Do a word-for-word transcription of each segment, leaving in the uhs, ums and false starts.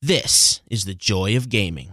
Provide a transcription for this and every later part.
This is the joy of gaming.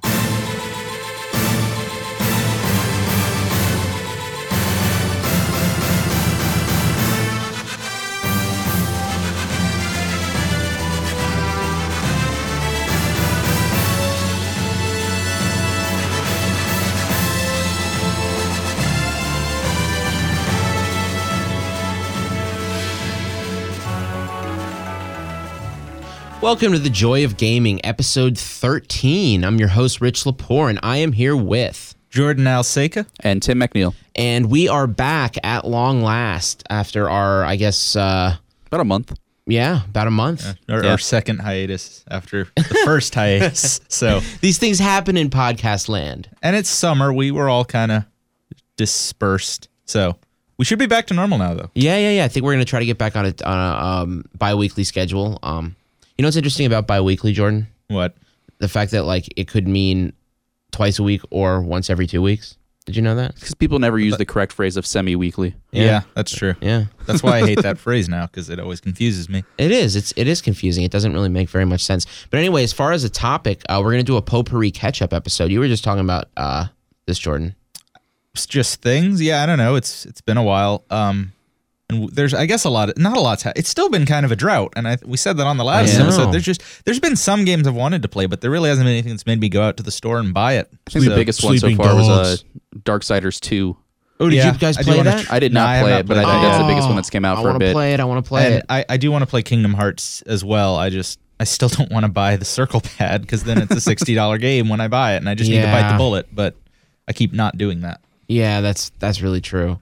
Welcome to the Joy of Gaming, episode thirteen. I'm your host, Rich Lepore, and I am here with Jordan Alseca and Tim McNeil. And we are back at long last after our, I guess, uh, about a month. Yeah, about a month. Yeah, our, yeah. our second hiatus after the first hiatus. So these things happen in podcast land. And it's summer. We were all kind of dispersed. So we should be back to normal now, though. Yeah, yeah, yeah. I think we're going to try to get back on a, on a um, bi-weekly schedule. Um, you know what's interesting about bi-weekly, Jordan? What? The fact that like it could mean twice a week or once every two weeks. Did you know that? Because people never use the correct phrase of semi-weekly. Yeah, Yeah. that's true. Yeah. That's why I hate that phrase now, because it always confuses me. It is. It's it is confusing. It doesn't really make very much sense. But anyway, as far as a topic, uh, we're gonna do a potpourri catch-up episode. You were just talking about uh, this, Jordan. It's just things. Yeah, I don't know. It's it's been a while. Um, and there's I guess a lot. Of, not a lot's. Ha- it's still been kind of a drought, and I we said that on the last I know. episode. There's just there's been some games I've wanted to play, but there really hasn't been anything that's made me go out to the store and buy it. I think So- the biggest one so Sleeping far was uh, Dogs. Darksiders two. Oh, did Yeah, you guys I do play wanna that? tr- I did No, not I have play not it, but played I think that that's yet. the biggest one that's came out I for a want to bit. play it. I want to play And it. I, I do want to play Kingdom Hearts as well. I just I still don't want to buy the Circle Pad because then it's a sixty dollar game when I buy it, and I just need to bite Yeah. the bullet. But I keep not doing that. Yeah, that's that's really true.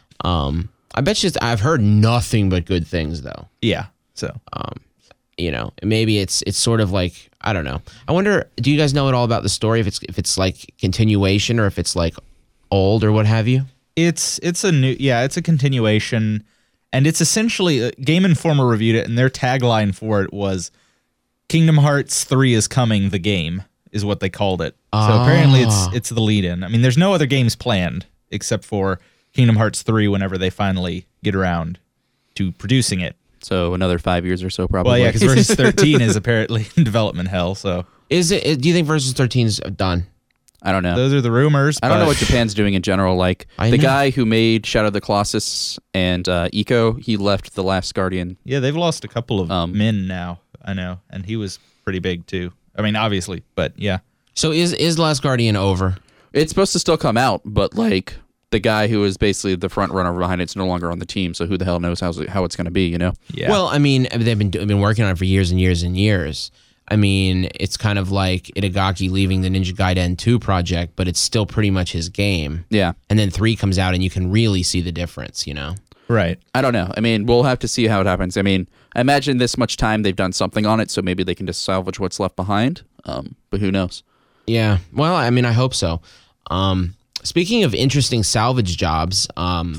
Um, I bet you it's- I've heard nothing but good things though. Yeah. So Um, you know, maybe it's it's sort of like I don't know. I wonder. Do you guys know at all about the story? If it's if it's like continuation or if it's like old or what have you? it's it's a new yeah it's a continuation, and it's essentially uh, Game Informer reviewed it, and their tagline for it was Kingdom Hearts three is coming. The game is what they called it. Ah. So apparently it's it's the lead-in. I mean, there's no other games planned except for Kingdom Hearts three whenever they finally get around to producing it. So another five years or so, probably. Well, yeah, because Versus thirteen is apparently in development hell. So Is it? Do you think Versus thirteen's done? I don't know. those are the rumors. I don't know but- what Japan's doing in general. Like I the know. guy who made Shadow of the Colossus and uh, Eco, he left The Last Guardian. Yeah, they've lost a couple of Um, men now. I know, and he was pretty big too. I mean, obviously, but yeah. So is is Last Guardian over? It's supposed to still come out, but like the guy who was basically the front runner behind it's no longer on the team. So who the hell knows how's it, how it's going to be? You know? Yeah. Well, I mean, they've been they've been working on it for years and years and years. I mean, it's kind of like Itagaki leaving the Ninja Gaiden two project, but it's still pretty much his game. Yeah. And then three comes out, and you can really see the difference. You know? right. I don't know. I mean, we'll have to see how it happens. I mean, I imagine this much time they've done something on it, so maybe they can just salvage what's left behind. Um, but who knows? Yeah. Well, I mean, I hope so. Um, speaking of interesting salvage jobs, um,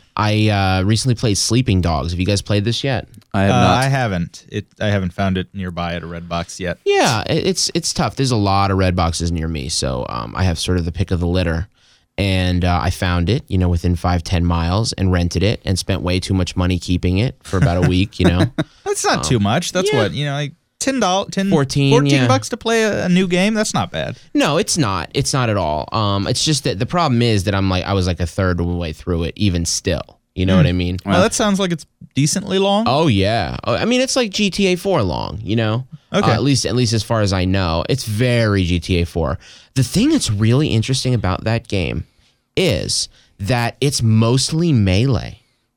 I uh, recently played Sleeping Dogs. Have you guys played this yet? I have Uh, not. I haven't. It. I haven't found it nearby at a Redbox yet. Yeah, it- it's it's tough. There's a lot of red boxes near me, so um, I have sort of the pick of the litter. And uh, I found it, you know, within five, ten miles and rented it and spent way too much money keeping it for about a week, you know. That's not too much. That's yeah. what you know. Like ten dollars, ten, fourteen, fourteen yeah. bucks to play a, a new game. That's not bad. No, it's not. It's not at all. Um, it's just that the problem is that I'm like, I was like a third of the way through it, even still. You know what I mean? Well, that sounds like it's decently long. Oh yeah. Oh, I mean, it's like G T A four long, you know. Okay. Uh, at least, at least as far as I know, it's very G T A four. The thing that's really interesting about that game is that it's mostly melee.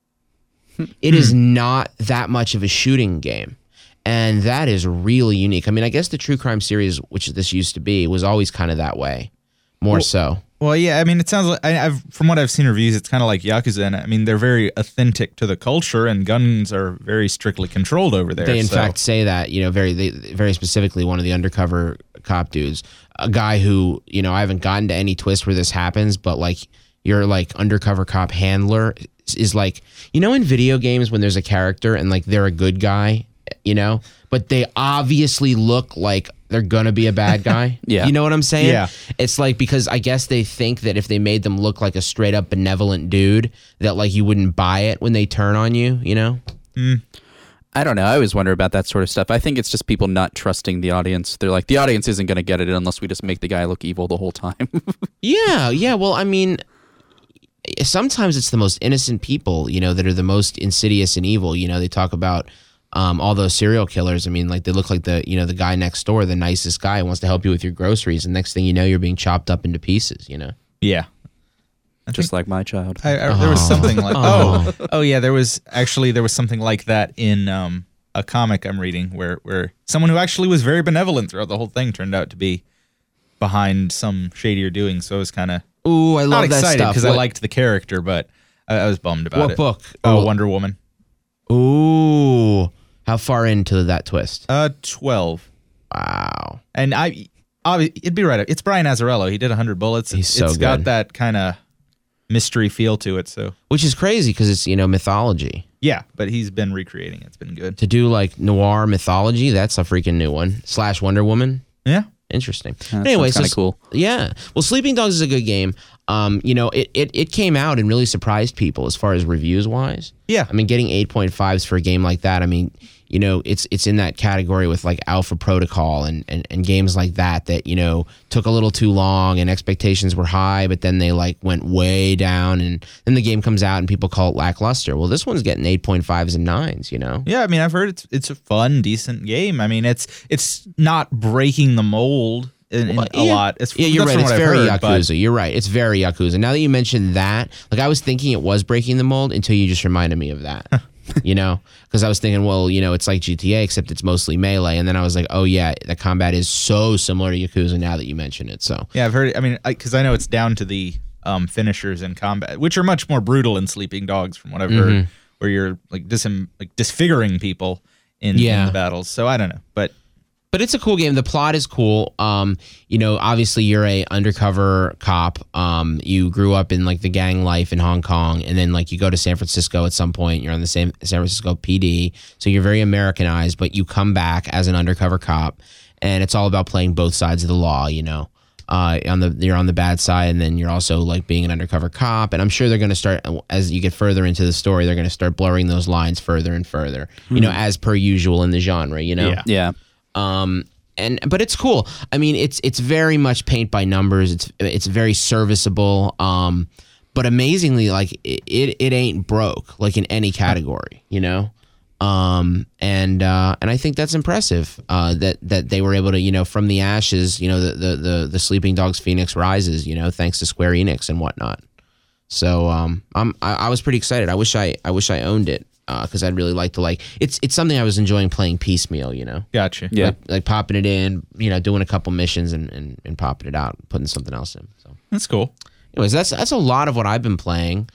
It is not that much of a shooting game, and that is really unique. I mean, I guess the True Crime series, which this used to be, was always kind of that way, more so. Well, yeah. I mean, it sounds like I, I've from what I've seen reviews, it's kind of like Yakuza. And I mean, they're very authentic to the culture, and guns are very strictly controlled over there. They in so- fact say that, you know, very they, very specifically, one of the undercover cop dudes, a guy who, you know, I haven't gotten to any twist where this happens, but like your like undercover cop handler is like, you know, in video games when there's a character and like they're a good guy, you know, but they obviously look like they're gonna be a bad guy. Yeah. You know what I'm saying? Yeah. It's like, because I guess they think that if they made them look like a straight up benevolent dude, that like you wouldn't buy it when they turn on you, you know? I don't know. I always wonder about that sort of stuff. I think it's just people not trusting the audience. They're like, the audience isn't going to get it unless we just make the guy look evil the whole time. Yeah, yeah. Well, I mean, sometimes it's the most innocent people, you know, that are the most insidious and evil. You know, they talk about um, all those serial killers. I mean, like they look like the, you know, the guy next door, the nicest guy who wants to help you with your groceries. And next thing you know, you're being chopped up into pieces, you know? Yeah. just like my child. I, I, there was something like oh oh yeah there was actually there was something like that in um, a comic I'm reading where where someone who actually was very benevolent throughout the whole thing turned out to be behind some shadier doing. So I was kind of Ooh, I love not that excited stuff. because I What- liked the character, but I, I was bummed about What it. book? Oh, Oh. Wonder Woman. Ooh, how far into that twist? Uh, twelve. Wow. And I, obvi- it'd be right. It's Brian Azzarello. He did one hundred Bullets. He's so It's got good. that kind of mystery feel to it. So Which is crazy because it's, you know, mythology. yeah, but he's been recreating it. It's been good. To do like noir mythology, that's a freaking new one. Slash Wonder Woman. Yeah. Interesting. Yeah, that anyway, sounds kinda so cool. Yeah. Well, Sleeping Dogs is a good game. Um, you know, it, it it came out and really surprised people as far as reviews wise. Yeah. I mean, getting eight point fives for a game like that, I mean, you know, it's it's in that category with like Alpha Protocol and, and, and games like that that, you know, took a little too long and expectations were high, but then they like went way down and then the game comes out and people call it lackluster. Well, this one's getting eight point fives and nines, you know? Yeah, I mean, I've heard it's it's a fun, decent game. I mean, it's it's not breaking the mold in, in Well, a yeah. lot. It's, Yeah, you're that's right. from It's what I've very heard, but- Yakuza. You're right. It's very Yakuza. Now that you mentioned that, like I was thinking it was breaking the mold until you just reminded me of that. You know, because I was thinking, well, you know, it's like G T A except it's mostly melee, and then I was like, oh yeah, the combat is so similar to Yakuza. Now that you mention it, so Yeah, I've heard. I mean, because I, I know it's down to the um, finishers in combat, which are much more brutal in Sleeping Dogs, from what I've Mm-hmm. heard, where you're like dis like disfiguring people in, Yeah. in the battles. So I don't know, but but it's a cool game. The plot is cool. Um, you know, obviously you're a undercover cop. Um, you grew up in like the gang life in Hong Kong, and then like you go to San Francisco at some point. You're on the same San Francisco P D, so you're very Americanized. But you come back as an undercover cop, and it's all about playing both sides of the law. You know, uh, on the you're on the bad side, and then you're also like being an undercover cop. And I'm sure they're going to start as you get further into the story. They're going to start blurring those lines further and further. You know, as per usual in the genre. You know. Yeah. Yeah. Um, and but it's cool. I mean, it's it's very much paint by numbers. It's it's very serviceable. Um, but amazingly, like it, it, it ain't broke like in any category, you know. Um, and uh, and I think that's impressive. Uh, that that they were able to, you know, from the ashes, you know, the the the, the Sleeping Dogs Phoenix rises, you know, thanks to Square Enix and whatnot. So um, I'm I, I was pretty excited. I wish I I wish I owned it. Because I'd really like to like it's it's something I was enjoying playing piecemeal, you know. gotcha. Yeah. Like, like popping it in, you know, doing a couple missions and, and, and popping it out, putting something else in. So, That's cool. anyways, that's that's a lot of what I've been playing.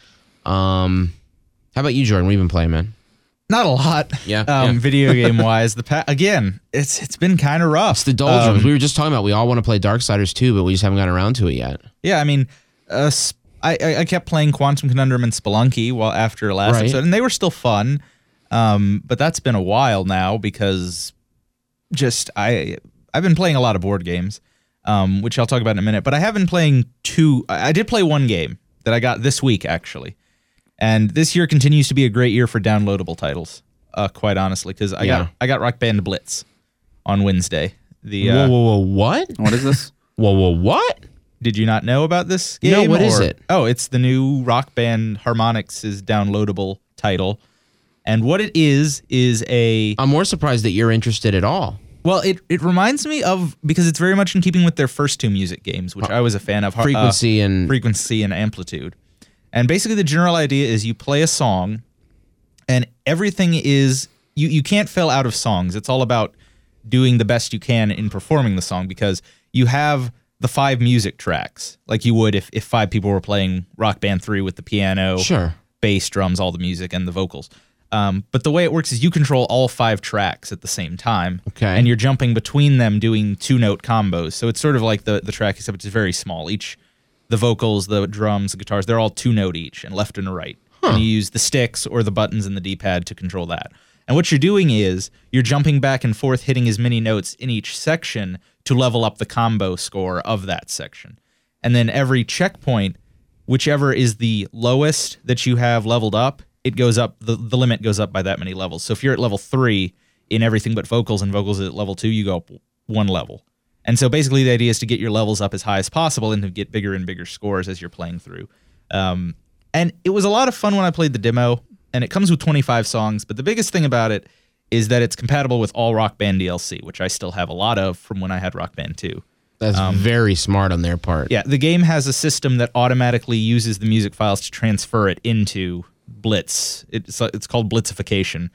Um, how about you, Jordan? What have you been playing, man? Not a lot. Yeah, Um, yeah. video game wise, the pa- again, it's it's been kind of rough. It's the doldrums. Um, we were just talking about we all want to play Darksiders too, but we just haven't gotten around to it yet. Yeah, I mean, uh, sp- I, I I kept playing Quantum Conundrum and Spelunky while after last Right. episode, and they were still fun. Um, but that's been a while now because just I I've been playing a lot of board games, um, which I'll talk about in a minute. But I have been playing two. I I did play one game that I got this week actually, and this year continues to be a great year for downloadable titles. Uh, quite honestly, because I Yeah. got I got Rock Band Blitz on Wednesday. The uh, whoa, whoa, whoa, what? What is this? Whoa, whoa, what? Did you not know about this No, game? what is or- it? Oh, it's the new Rock Band Harmonix' downloadable title. And what it is is a I'm more surprised that you're interested at all. well, it it reminds me of because it's very much in keeping with their first two music games, which I was a fan of. uh, Frequency and frequency and amplitude. And basically the general idea is you play a song and everything is you you can't fail out of songs. It's all about doing the best you can in performing the song because you have the five music tracks like you would if, if five people were playing Rock Band three with the piano, sure. bass, drums, all the music, and the vocals. Um, but the way it works is you control all five tracks at the same time. Okay. And you're jumping between them doing two-note combos. So it's sort of like the, the track, except it's very small. Each, the vocals, the drums, the guitars, they're all two-note each, and left and a right. And you use the sticks or the buttons in the D-pad to control that. And what you're doing is you're jumping back and forth, hitting as many notes in each section to level up the combo score of that section. And then every checkpoint, whichever is the lowest that you have leveled up it goes up, the, the limit goes up by that many levels. So if you're at level three in everything but vocals, and vocals at level two, you go up one level. And so basically the idea is to get your levels up as high as possible and to get bigger and bigger scores as you're playing through. Um, and it was a lot of fun when I played the demo, and it comes with twenty-five songs, but the biggest thing about it is that it's compatible with all Rock Band D L C, which I still have a lot of from when I had Rock Band two. That's um, very smart on their part. Yeah, the game has a system that automatically uses the music files to transfer it into Blitz. It's it's called Blitzification.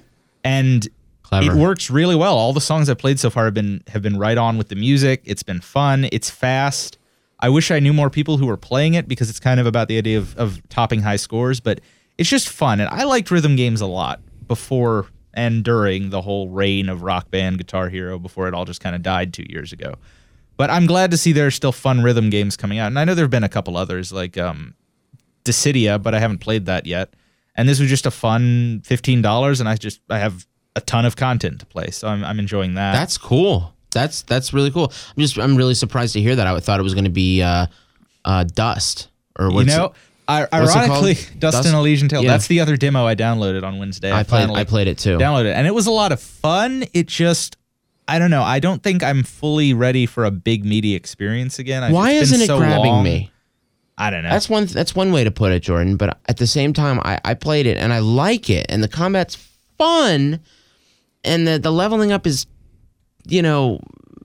And Clever. It works really well. All the songs I've played so far have been have been right on with the music. It's been fun. It's fast. I wish I knew more people who were playing it because it's kind of about the idea of, of topping high scores, but it's just fun. And I liked rhythm games a lot before and during the whole reign of Rock Band, Guitar Hero, before it all just kind of died two years ago. But I'm glad to see there are still fun rhythm games coming out. And I know there have been a couple others like um, Dissidia, but I haven't played that yet. And this was just a fun fifteen dollars, and I just I have a ton of content to play, so I'm I'm enjoying that. That's cool. That's that's really cool. I'm just I'm really surprised to hear that. I thought it was going to be uh, uh, Dust or what's you know. It? I, What's it ironically, called? Dust, Dust? and Elysian Tale. Yeah. That's the other demo I downloaded on Wednesday. I played. finally I played it too. Downloaded it, and it was a lot of fun. It just, I don't know. I don't think I'm fully ready for a big media experience again. I've, Why it's been isn't it so grabbing long. me? I don't know. That's one. That's one way to put it, Jordan. But at the same time, I, I played it and I like it, and the combat's fun, and the the leveling up is, you know,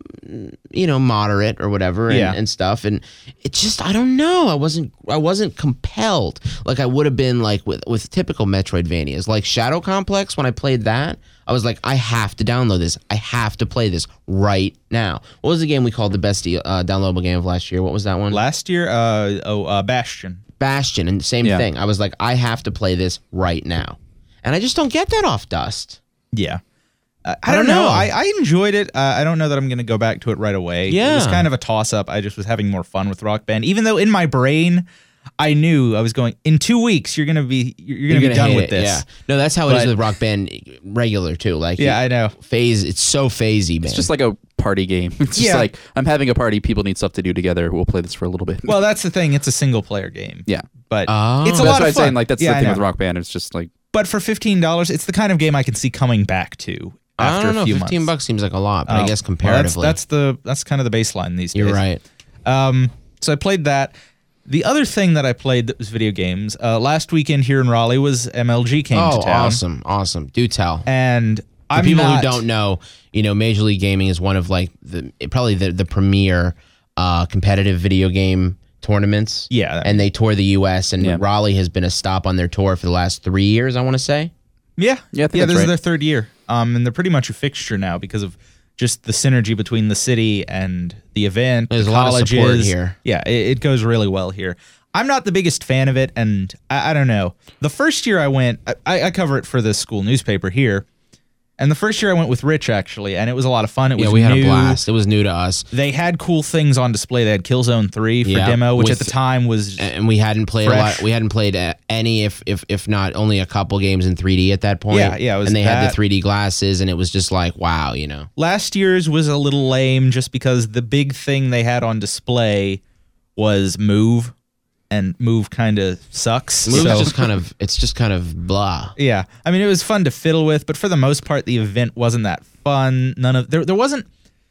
you know, moderate or whatever, and, Yeah. and stuff. And it just, I don't know. I wasn't. I wasn't compelled like I would have been like with with typical Metroidvanias, like Shadow Complex. When I played that, I was like, I have to download this. I have to play this right now. What was the game we called the best uh, downloadable game of last year? What was that one? Last year, uh, oh, uh, Bastion. Bastion, and the same Yeah. thing. I was like, I have to play this right now, and I just don't get that off Dust. Yeah. Uh, I, I don't don't know. know. I, I enjoyed it. Uh, I don't know that I'm going to go back to it right away. It was Yeah. kind of a toss-up. I just was having more fun with Rock Band, even though in my brain, I knew I was going, in two weeks, you're going to be you're going to be done hate with it, this. Yeah. No, that's how it is But- with Rock Band regular too. Like, Yeah, I know. phase. It's so phasey, man. It's just like a party game. It's just Yeah. like, I'm having a party, people need stuff to do together, we'll play this for a little bit. Well, that's the thing. It's a single-player game. yeah. But Oh. it's a That's lot what of I'm fun. saying. Like, that's Yeah, the I thing know. with Rock Band. It's just like, But for fifteen dollars, it's the kind of game I can see coming back to I after don't know. a few Fifteen months. bucks seems like a lot, but I Oh, guess well, comparatively, that's, that's the that's kind of the baseline these days. you're right. Um, so I played that. The other thing that I played that was video games, uh, last weekend here in Raleigh was M L G came Oh, to town. awesome, awesome. Do tell. And For I'm people not, who don't know, you know, Major League Gaming is one of like the probably the the premier uh, competitive video game tournaments. Yeah. and they tour the U S and Yeah. Raleigh has been a stop on their tour for the last three years. I want to say. Yeah, Yeah, I think yeah. that's This is right. their third year, um, and they're pretty much a fixture now because of just the synergy between the city and the event. There's the a lot of colleges. support here. Yeah, it, it goes really well here. I'm not the biggest fan of it, and I, I don't know. The first year I went, I, I cover it for the school newspaper here, and the first year I went with Rich actually, and it was a lot of fun. It was Yeah, we had new. a blast. It was new to us, They had cool things on display. They had Killzone three for Yeah, demo, which with- at the time was and we hadn't played a Fresh. lot. We hadn't played uh, any, if if if not only a couple games in three D at that point. Yeah, yeah, it was and they had that. the three D glasses, and it was just like, wow, you know. last year's was a little lame just because the big thing they had on display was Move, and Move kind of sucks. Move's so- just kind of, it's just kind of blah. yeah, I mean it was fun to fiddle with, but for the most part the event wasn't that fun. None of there there wasn't.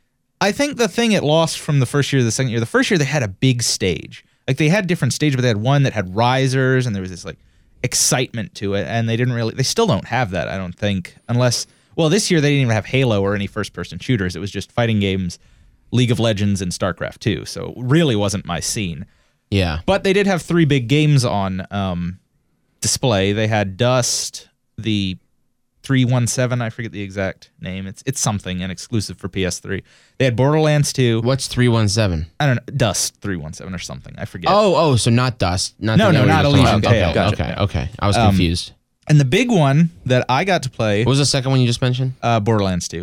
I think the thing it lost from the first year to the second year. The first year they had a big stage, like they had different stages, but they had one that had risers, and there was this like excitement to it, and they didn't really. They still don't have that, I don't think, unless. Well, this year they didn't even have Halo or any first-person shooters. It was just fighting games, League of Legends, and StarCraft two. So it really wasn't my scene. Yeah. But they did have three big games on um, display. They had Dust, the three one seven, I forget the exact name. It's it's something, and exclusive for P S three. They had Borderlands two. What's three one seven? I don't know, Dust three one seven or something. I forget. Oh, oh, so not Dust. Not No, the no, one not you're talking Elysian about. Tale. Okay, Gotcha. okay, okay. I was Um, confused. And the big one that I got to play, What was the second one you just mentioned? uh, Borderlands two.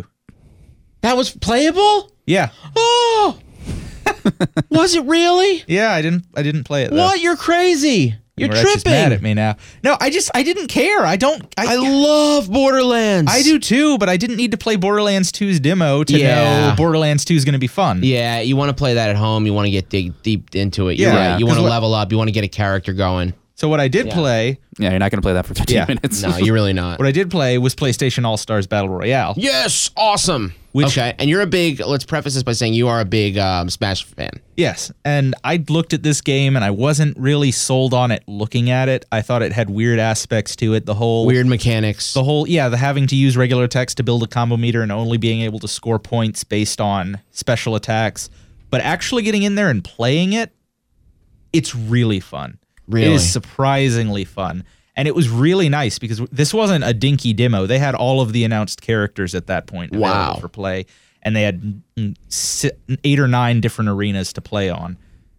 That was playable? Yeah. Oh! Was it really? Yeah, I didn't I didn't play it though. What? You're crazy. You're Rex is tripping. mad at me now. No, I just I didn't care. I don't I I, love Borderlands. I do too, but I didn't need to play Borderlands two's demo to Yeah. know Borderlands two is going to be fun. Yeah, you want to play that at home. You want to get dig deep into it. You're Yeah, right. You want to 'cause what- level up. You want to get a character going. So what I did Yeah. play, Yeah, you're not going to play that for fifteen Yeah. minutes. No, you're really not. what I did play was PlayStation All Stars Battle Royale. Yes, awesome. Which- okay, and you're a big. Let's preface this by saying you are a big um, Smash fan. Yes, and I looked at this game and I wasn't really sold on it looking at it. I thought it had weird aspects to it. The whole Weird mechanics. the whole yeah, the having to use regular attacks to build a combo meter and only being able to score points based on special attacks. But actually getting in there and playing it, it's really fun. Really? It is surprisingly fun. And it was really nice because this wasn't a dinky demo. They had all of the announced characters at that point available Wow. for play. And they had mm, si- eight or nine different arenas to play on.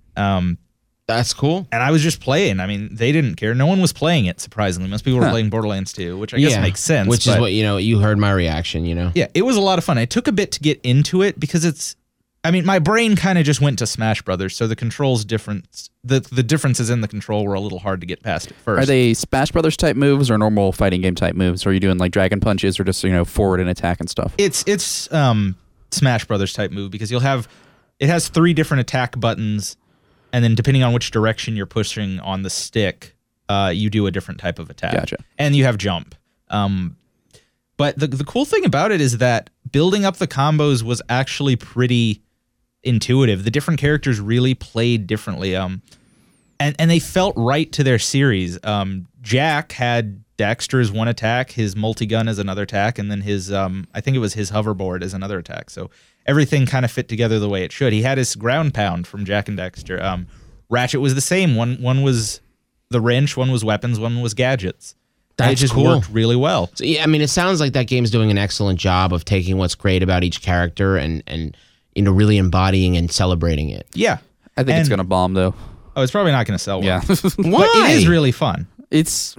Um, That's cool. and I was just playing. I mean, they didn't care. No one was playing it, surprisingly. Most people were Huh. playing Borderlands two, which I guess makes sense. Which is but- what you know. You heard my reaction. You know. Yeah, it was a lot of fun. It took a bit to get into it because it's I mean, my brain kind of just went to Smash Brothers, so the controls difference the the differences in the control were a little hard to get past at first. Are they Smash Brothers type moves or normal fighting game type moves? Or are you doing like dragon punches or just, you know, forward and attack and stuff? It's it's um Smash Brothers type move because you'll have it has three different attack buttons, and then depending on which direction you're pushing on the stick, uh, you do a different type of attack. Gotcha. And you have jump. Um, but the the cool thing about it is that building up the combos was actually pretty intuitive. The different characters really played differently. Um, and and they felt right to their series. Um, Jack had Dexter as one attack, his multi-gun as another attack, and then his um, I think it was his hoverboard as another attack. So everything kind of fit together the way it should. He had his ground pound from Jack and Dexter. Um, Ratchet was the same. One one was the wrench, one was weapons, one was gadgets. And That's it just cool. worked really well. So, yeah, I mean, it sounds like that game's doing an excellent job of taking what's great about each character and and you know really embodying and celebrating it. Yeah. I think it's And- going to bomb, though. Oh, it's probably not going to sell well. Yeah. Why? But it is really fun. It's,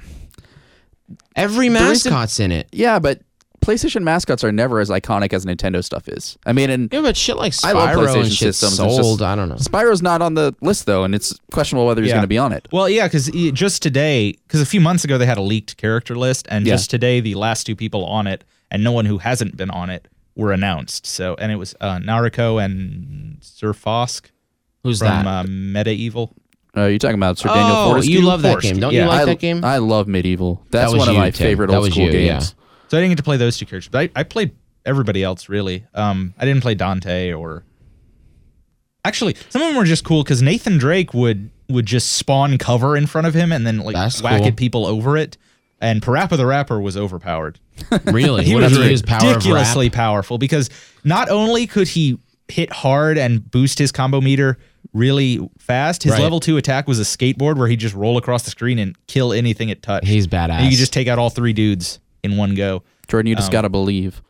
Every There isn't- mascot's in it. yeah, but PlayStation mascots are never as iconic as Nintendo stuff is. I mean, and Yeah, but shit like I love Spyro PlayStation and shit systems. It's sold. just- I don't know. Spyro's not on the list, though, and it's questionable whether he's Yeah. going to be on it. Well, yeah, because just today, because a few months ago they had a leaked character list, and Yeah. just today the last two people on it, and no one who hasn't been on it, were announced. So, and it was uh, Naruko and Sir Fosk Who's from that? uh, Medieval. Uh, you're talking about Sir Daniel oh, Fortescue? you love that Fortescue, game, don't yeah. you like I, that game? I love Medieval. That's was one of you, my Tim. favorite That old was school you, yeah. games. So I didn't get to play those two characters, but I, I played everybody else really. Um, I didn't play Dante or. Actually, some of them were just cool because Nathan Drake would would just spawn cover in front of him and then like That's whack cool. at people over it. And Parappa the Rapper was overpowered. Really? He What was if you use power of rap? ridiculously powerful because not only could he hit hard and boost his combo meter really fast, his Right. level two attack was a skateboard where he'd just roll across the screen and kill anything it touched. He's badass. And you could just take out all three dudes in one go. Jordan, you Um, just got to believe.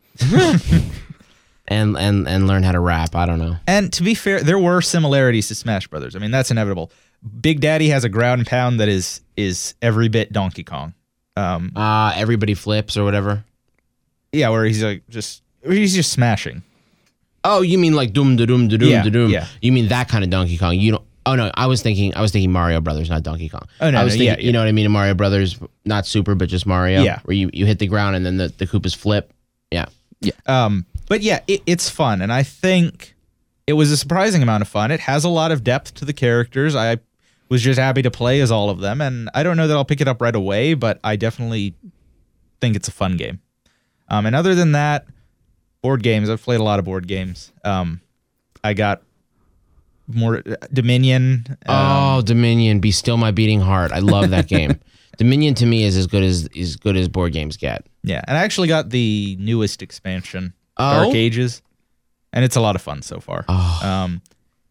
and and and learn how to rap. I don't know. And to be fair, there were similarities to Smash Brothers. I mean, that's inevitable. Big Daddy has a ground pound that is is every bit Donkey Kong. Um, Uh everybody flips or whatever. yeah, where he's like just he's just smashing. Oh, you mean like doom da doom da doom Yeah, da doom? yeah. You mean that kind of Donkey Kong? You don't. Oh no, I was thinking. I was thinking Mario Brothers, not Donkey Kong. Oh, no, I was no, thinking. yeah, yeah. You know what I mean? In Mario Brothers, not Super, but just Mario. Yeah. Where you, you hit the ground and then the the Koopas flip. Yeah. Um, but yeah, it, it's fun, and I think it was a surprising amount of fun. It has a lot of depth to the characters. I was just happy to play as all of them, and I don't know that I'll pick it up right away, but I definitely think it's a fun game. Um, and other than that, board games. I've played a lot of board games. Um, I got more Dominion. Um, Oh, Dominion, be still my beating heart. I love that game. Dominion to me is as good as as good as board games get. yeah, and I actually got the newest expansion, Oh? Dark Ages, and it's a lot of fun so far. Oh. Um,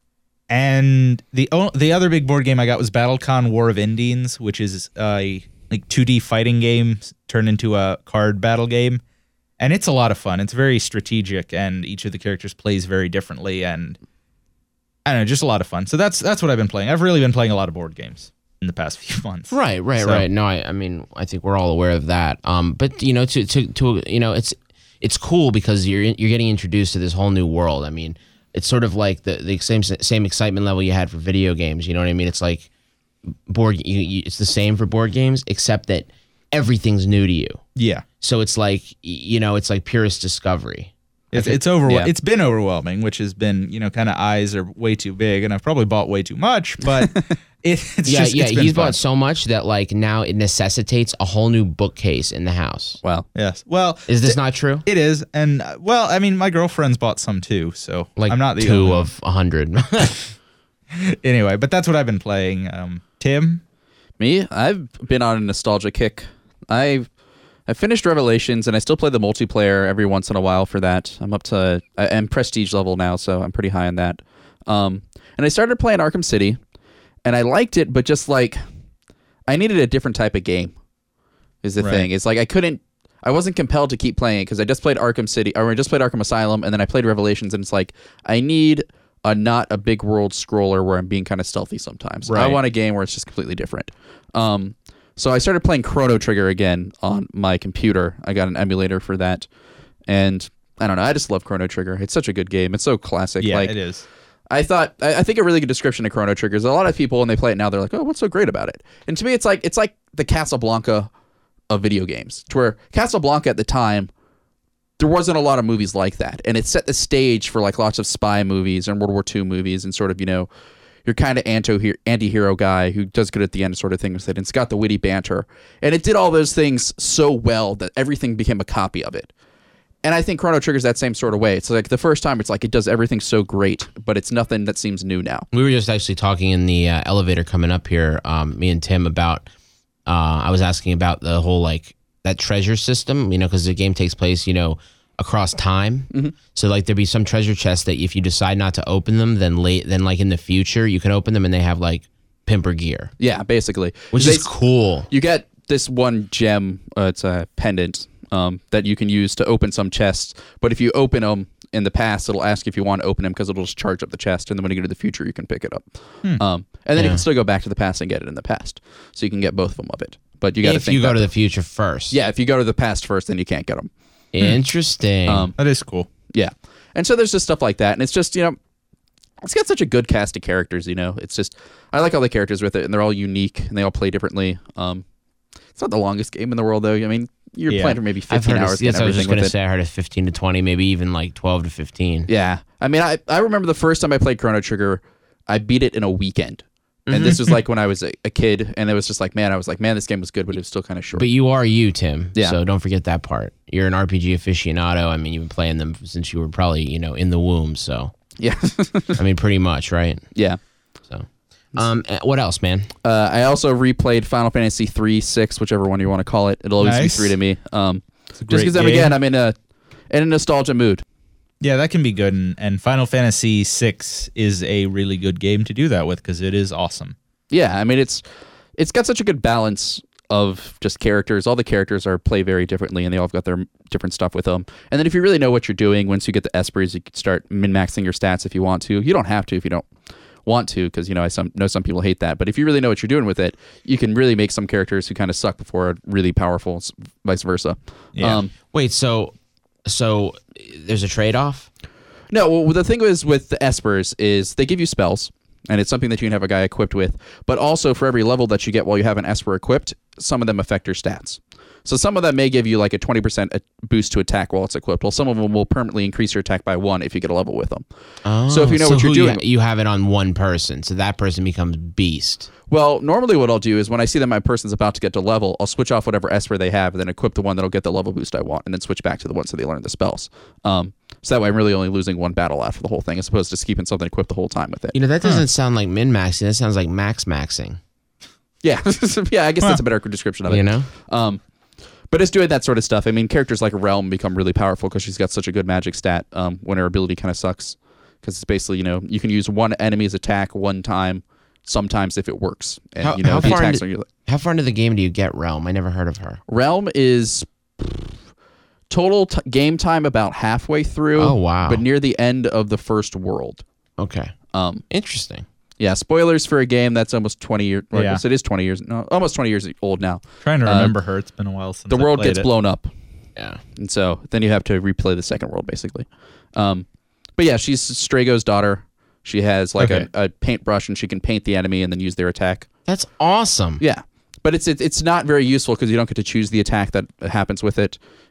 and the o- the other big board game I got was BattleCon War of Indians, which is a like two D fighting game turned into a card battle game, and it's a lot of fun. It's very strategic, and each of the characters plays very differently, and I don't know, just a lot of fun. So that's that's what I've been playing. I've really been playing a lot of board games in the past few months. Right, right, So- right. No, I, I mean, I think we're all aware of that. Um, but you know, to to to you know, it's it's cool because you're you're getting introduced to this whole new world. I mean, it's sort of like the the same same excitement level you had for video games. You know what I mean? It's like board. You, you, it's the same for board games, except that everything's new to you. Yeah. So it's like y- you know, it's like purest discovery. It's Okay. it's over. Yeah. It's been overwhelming, which has been, you know, kind of eyes are way too big, and I've probably bought way too much. But it, it's yeah, just yeah. it's been He's fun. bought so much that like now it necessitates a whole new bookcase in the house. Wow. Yes. Well, Is this not true? it is, and uh, well, I mean, my girlfriend's bought some too, so Like I'm not the two only one. of a hundred. Anyway, but that's what I've been playing. Um, Tim, Me, I've been on a nostalgia kick. I've I finished Revelations, and I still play the multiplayer every once in a while for that. I'm up to I am prestige level now, so I'm pretty high on that. Um, and I started playing Arkham City, and I liked it, but just like I needed a different type of game. Is the Right. thing? It's like I couldn't. I wasn't compelled to keep playing because I just played Arkham City, or I just played Arkham Asylum, and then I played Revelations, and it's like I need a not a big world scroller where I'm being kind of stealthy sometimes. I Right. want a game where it's just completely different. Um, so I started playing Chrono Trigger again on my computer. I got an emulator for that, and I don't know. I just love Chrono Trigger. It's such a good game. It's so classic. yeah, like it is. I thought, I, I think a really good description of Chrono Trigger is a lot of people when they play it now, they're like, "Oh, what's so great about it?" And to me, it's like it's like the Casablanca of video games, to where Casablanca at the time, there wasn't a lot of movies like that, and it set the stage for like lots of spy movies and World War Two movies, and sort of, you know, your kind of anti anti-hero guy who does good at the end sort of thing with it, and it's got the witty banter, and it did all those things so well that everything became a copy of it. And I think Chrono Trigger's that same sort of way. It's like the first time it's like it does everything so great, but it's nothing that seems new now. We were just actually talking in the uh, elevator coming up here, um, me and Tim, about, uh, I was asking about the whole, like, that treasure system, you know, because the game takes place, you know, across time. Mm-hmm. So, like, there'd be some treasure chests that if you decide not to open them, then late, then, like, in the future, you can open them and they have, like, pimper gear, Yeah, basically. which They- is cool. You get this one gem, uh, it's a pendant, um, that you can use to open some chests, but if you open them in the past, it'll ask if you want to open them because it'll just charge up the chest, and then when you go to the future, you can pick it up. Um, and then you Yeah. can still go back to the past and get it in the past, so you can get both of them of it. But you got to If think you go that- to the future first. yeah, if you go to the past first, then you can't get them. Interesting. Um, That is cool. Yeah. And so there's just stuff like that. And it's just, you know, it's got such a good cast of characters, you know. It's just, I like all the characters with it, and they're all unique, and they all play differently. Um, it's not the longest game in the world, though. I mean, you're Yeah. playing for maybe I've fifteen heard hours. of, yes, getting I was just everything going to with it. say I heard of fifteen to twenty, maybe even like twelve to fifteen. Yeah. I mean, I, I remember the first time I played Chrono Trigger, I beat it in a weekend. And this was like when I was a, a kid, and it was just like, man, I was like, man, this game was good, but it was still kind of short. But you are you, Tim. Yeah. So don't forget that part. You're an R P G aficionado. I mean, you've been playing them since you were probably, you know, in the womb. So, yeah. I mean, pretty much, right? yeah. So, um, eh, what else, man? Uh, I also replayed Final Fantasy three, six, whichever one you want to call it. It'll always Nice. be three to me. Um, a just great because I'm game. again, I'm in a in a nostalgia mood. Yeah, that can be good, and, and Final Fantasy six is a really good game to do that with because it is awesome. Yeah, I mean it's it's got such a good balance of just characters. All the characters are play very differently, and they all have got their different stuff with them. And then if you really know what you're doing, once you get the Espers, you can start min-maxing your stats if you want to. You don't have to if you don't want to, because you know I some, know some people hate that. But if you really know what you're doing with it, you can really make some characters who kind of suck before really powerful, s- vice versa. Yeah. Um, Wait, so, so there's a trade off? No, well, the thing is with the Espers is they give you spells, and it's something that you can have a guy equipped with. But also, for every level that you get while you have an Esper equipped, some of them affect your stats. So some of them may give you like a twenty percent boost to attack while it's equipped. Well, some of them will permanently increase your attack by one if you get a level with them. Oh, So if you know so what you're who doing- you, you have it on one person, so that person becomes beast. Well, normally what I'll do is when I see that my person's about to get to level, I'll switch off whatever Esper they have and then equip the one that'll get the level boost I want, and then switch back to the one so they learn the spells. Um, so that way I'm really only losing one battle after the whole thing, as opposed to just keeping something equipped the whole time with it. You know, that doesn't sound like min maxing. That sounds like max maxing. Yeah, yeah, I guess that's a better description of it. You know? Um, but it's doing that sort of stuff. I mean, characters like Realm become really powerful because she's got such a good magic stat um, when her ability kind of sucks. Because it's basically, you know, you can use one enemy's attack one time, sometimes if it works. And, How- you know, how the far attacks into- are usually- How far into the game do you get Realm? I never heard of her. Realm is total t- game time about halfway through. Oh, wow. But near the end of the first world. Okay. Um, Interesting. yeah, spoilers for a game that's almost twenty years. Well, Yeah. I guess it is twenty years. No, almost twenty years old now. Trying to Uh, remember her. It's been a while since The I world played gets it. blown up. Yeah. And so then you have to replay the second world, basically. Um, but yeah, she's Strago's daughter. She has like Okay. a, a paintbrush, and she can paint the enemy and then use their attack. That's awesome. Yeah, but it's it, it's not very useful because you don't get to choose the attack that happens with it.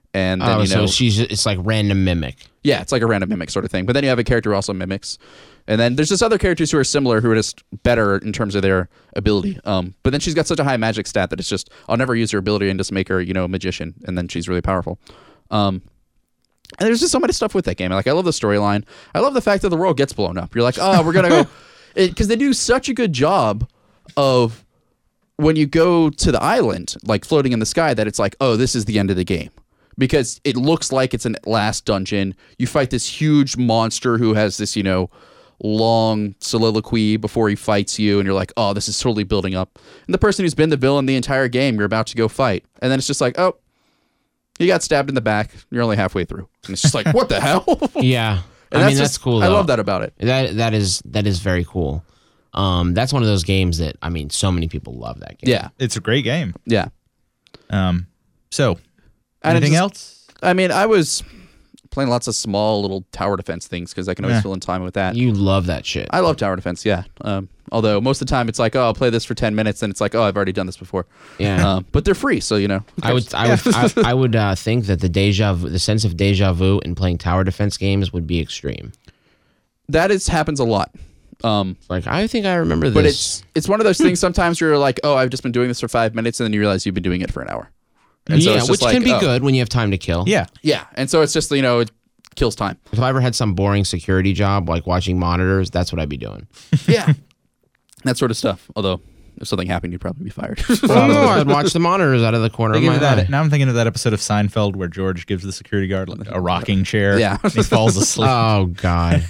And then, Oh, you know, so she's it's like random mimic. yeah, it's like a random mimic sort of thing. But then you have a character who also mimics. And then there's just other characters who are similar who are just better in terms of their ability. Um, but then she's got such a high magic stat that it's just, I'll never use her ability and just make her, you know, a magician. And then she's really powerful. Um, and there's just so much stuff with that game. Like, I love the storyline. I love the fact that the world gets blown up. You're like, oh, we're going to go. Because they do such a good job of when you go to the island, like floating in the sky, that it's like, oh, this is the end of the game. Because it looks like it's an last dungeon. You fight this huge monster who has this, you know, long soliloquy before he fights you, and you're like, oh, this is totally building up. And the person who's been the villain the entire game, you're about to go fight. And then it's just like, oh, you got stabbed in the back. You're only halfway through. And it's just like, what the hell? Yeah. And I mean, just- that's cool. I though. love that about it. That that is that is very cool. Um, that's one of those games that I mean, so many people love that game. Yeah. It's a great game. Yeah. Um, so And it anything just- else? I mean, I was playing lots of small little tower defense things because I can always Yeah. fill in time with that. You love that shit. I love tower defense, yeah. Um, although most of the time it's like, oh, I'll play this for ten minutes, and it's like, oh, I've already done this before. Yeah. Um, but they're free, so you know. who I would, cares? I would, I, I would uh, think that the deja, vu, the sense of deja vu in playing tower defense games would be extreme. That is happens a lot. Um, Like, I think I remember this. but it's it's one of those things. Sometimes you're like, oh, I've just been doing this for five minutes, and then you realize you've been doing it for an hour. And so yeah, it's just which like, can be oh. good when you have time to kill. Yeah. Yeah, and so it's just, you know, it kills time. If I ever had some boring security job like watching monitors, that's what I'd be doing. Yeah, that sort of stuff. Although if something happened, you'd probably be fired. Oh, no, I'd watch the monitors out of the corner of Thinking my of eye. that, now I'm thinking of that episode of Seinfeld where George gives the security guard like a rocking chair. Yeah. and he falls asleep. Oh God,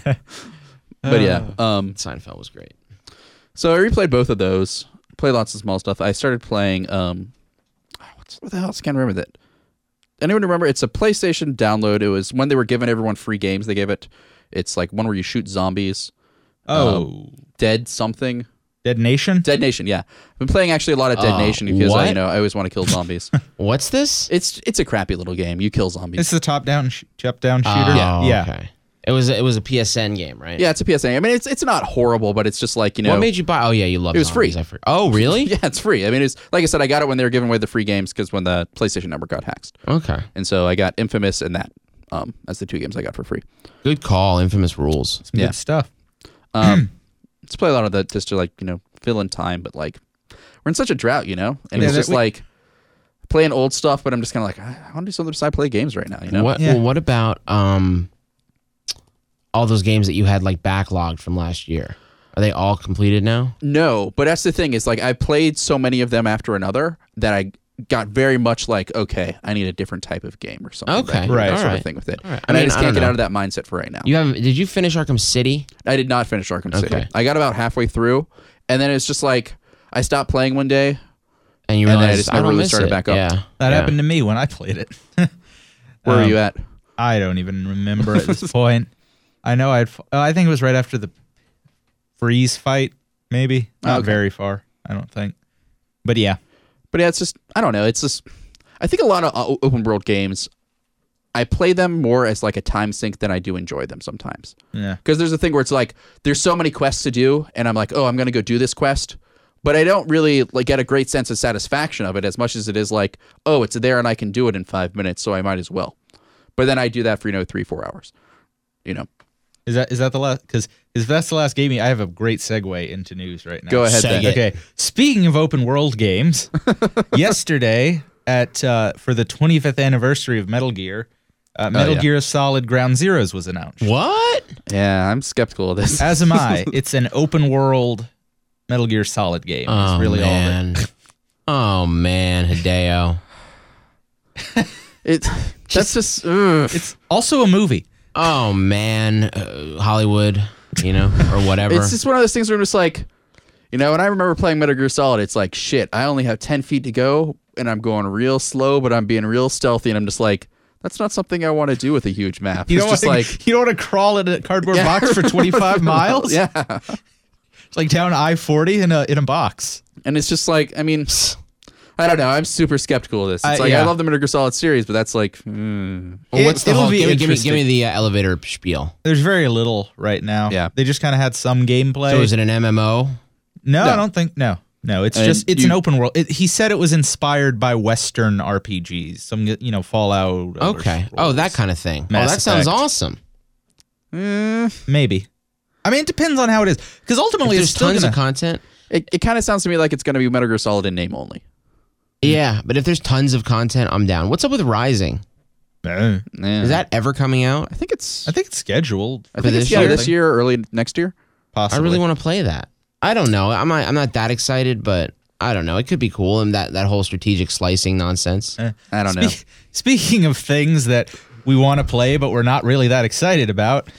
But yeah, um, Seinfeld was great. so I replayed both of those. Played lots of small stuff. I started playing. Um, what's, what the hell else? I can't remember that. Anyone remember? It's a PlayStation download. It was when they were giving everyone free games. They gave it. It's like one where you shoot zombies. oh, Dead something. Dead Nation? Dead Nation. Yeah, I've been playing actually a lot of Dead Oh, Nation because I, what? you know, I always want to kill zombies. What's this? it's it's a crappy little game. You kill zombies. This is a top-down, sh- top-down shooter? Oh, yeah. Okay. It was it was a P S N game, right? yeah, it's a P S A. I mean, it's it's not horrible, but it's just like, you know. What made you buy? Oh yeah, you love. It was zombies. free. I for- oh really? Yeah, it's free. I mean, it's like I said, I got it when they were giving away the free games because when the PlayStation Network got hacked, Okay. and so I got Infamous and that um, as the two games I got for free. Good call. Infamous rules. Some Yeah. good stuff. Um, let's play a lot of that just to like, you know, fill in time, but like we're in such a drought, you know, and Yeah, it's that just we- like playing old stuff, but I'm just kind of like, I want to do something besides play games right now, you know. What? Yeah. Well, what about um, all those games that you had like backlogged from last year? Are they all completed now? No, but that's the thing is like I played so many of them after another that I got very much like, okay, I need a different type of game or something. Okay. that, Right. that sort Alright. of thing with it, Alright. I and I, mean, just I can't don't get know. out of that mindset for right now. You have? Did you finish Arkham City? I did not finish Arkham City. Okay. I got about halfway through, and then it's just like I stopped playing one day. And you And then I realized just I never don't really miss started it. back up. Yeah. That yeah. happened to me when I played it. Where Um, are you at? I don't even remember at this point. I know I'd. f- uh, I think it was right after the freeze fight. Maybe not Okay. very far. I don't think. But yeah, But yeah, it's just I don't know. It's just I think a lot of uh, open world games, I play them more as like a time sink than I do enjoy them sometimes. yeah. Because there's a thing where it's like there's so many quests to do, and I'm like, oh, I'm gonna go do this quest, but I don't really like get a great sense of satisfaction of it as much as it is like, oh, it's there and I can do it in five minutes, so I might as well. But then I do that for you know three four hours, you know. Is that is that the last? Because if that's the last game, I have a great segue into news right now. Go ahead Seg then. it. Okay. Speaking of open world games, yesterday at uh, for the twenty-fifth anniversary of Metal Gear, uh, Metal yeah. Gear Solid Ground Zeroes was announced. What? Yeah, I'm skeptical of this. As am I. It's an open world Metal Gear Solid game. Oh It's really all of it. man. Oh man, Hideo. It that's just ugh. It's also a movie. Oh man, uh, Hollywood. You know, or whatever. It's just one of those things where I'm just like, you know, and I remember playing Metal Gear Solid, it's like, shit, I only have ten feet to go, and I'm going real slow, but I'm being real stealthy, and I'm just like, that's not something I want to do with a huge map. You it's don't just want to, like, you don't want to crawl in a cardboard Yeah. box for twenty-five miles. yeah. It's like down I forty in a in a box. And it's just like, I mean, I don't know. I'm super skeptical of this. It's I- like, yeah. I love the Metal Gear Solid series, but that's like, hmm. Well, what's It- the it'll whole? be Give me, give me, give me interesting. the uh, elevator spiel. There's very little right now. Yeah. They just kind of had some gameplay. So is it an M M O? no, No. I don't think no. No, it's And just it's you- an open world. It, he said it was inspired by Western R P Gs, some you know Fallout. Elder Okay. Oh, Scrolls. that kind of thing. Mass oh, that sounds Effect. awesome. maybe. I mean, it depends on how it is, because If ultimately there's it's still tons gonna, of content. It, it kind of sounds to me like it's going to be Metal Gear Solid in name only. Yeah, but if there's tons of content, I'm down. What's up with Rising? Uh, Yeah. Is that ever coming out? I think it's. I think it's scheduled. I think this it's either year? this year or early next year. Possibly. I really want to play that. I don't know. I'm not, I'm not that excited, but I don't know. It could be cool, and that, that whole strategic slicing nonsense. Eh. I don't know. Spe- Speaking of things that we want to play, but we're not really that excited about,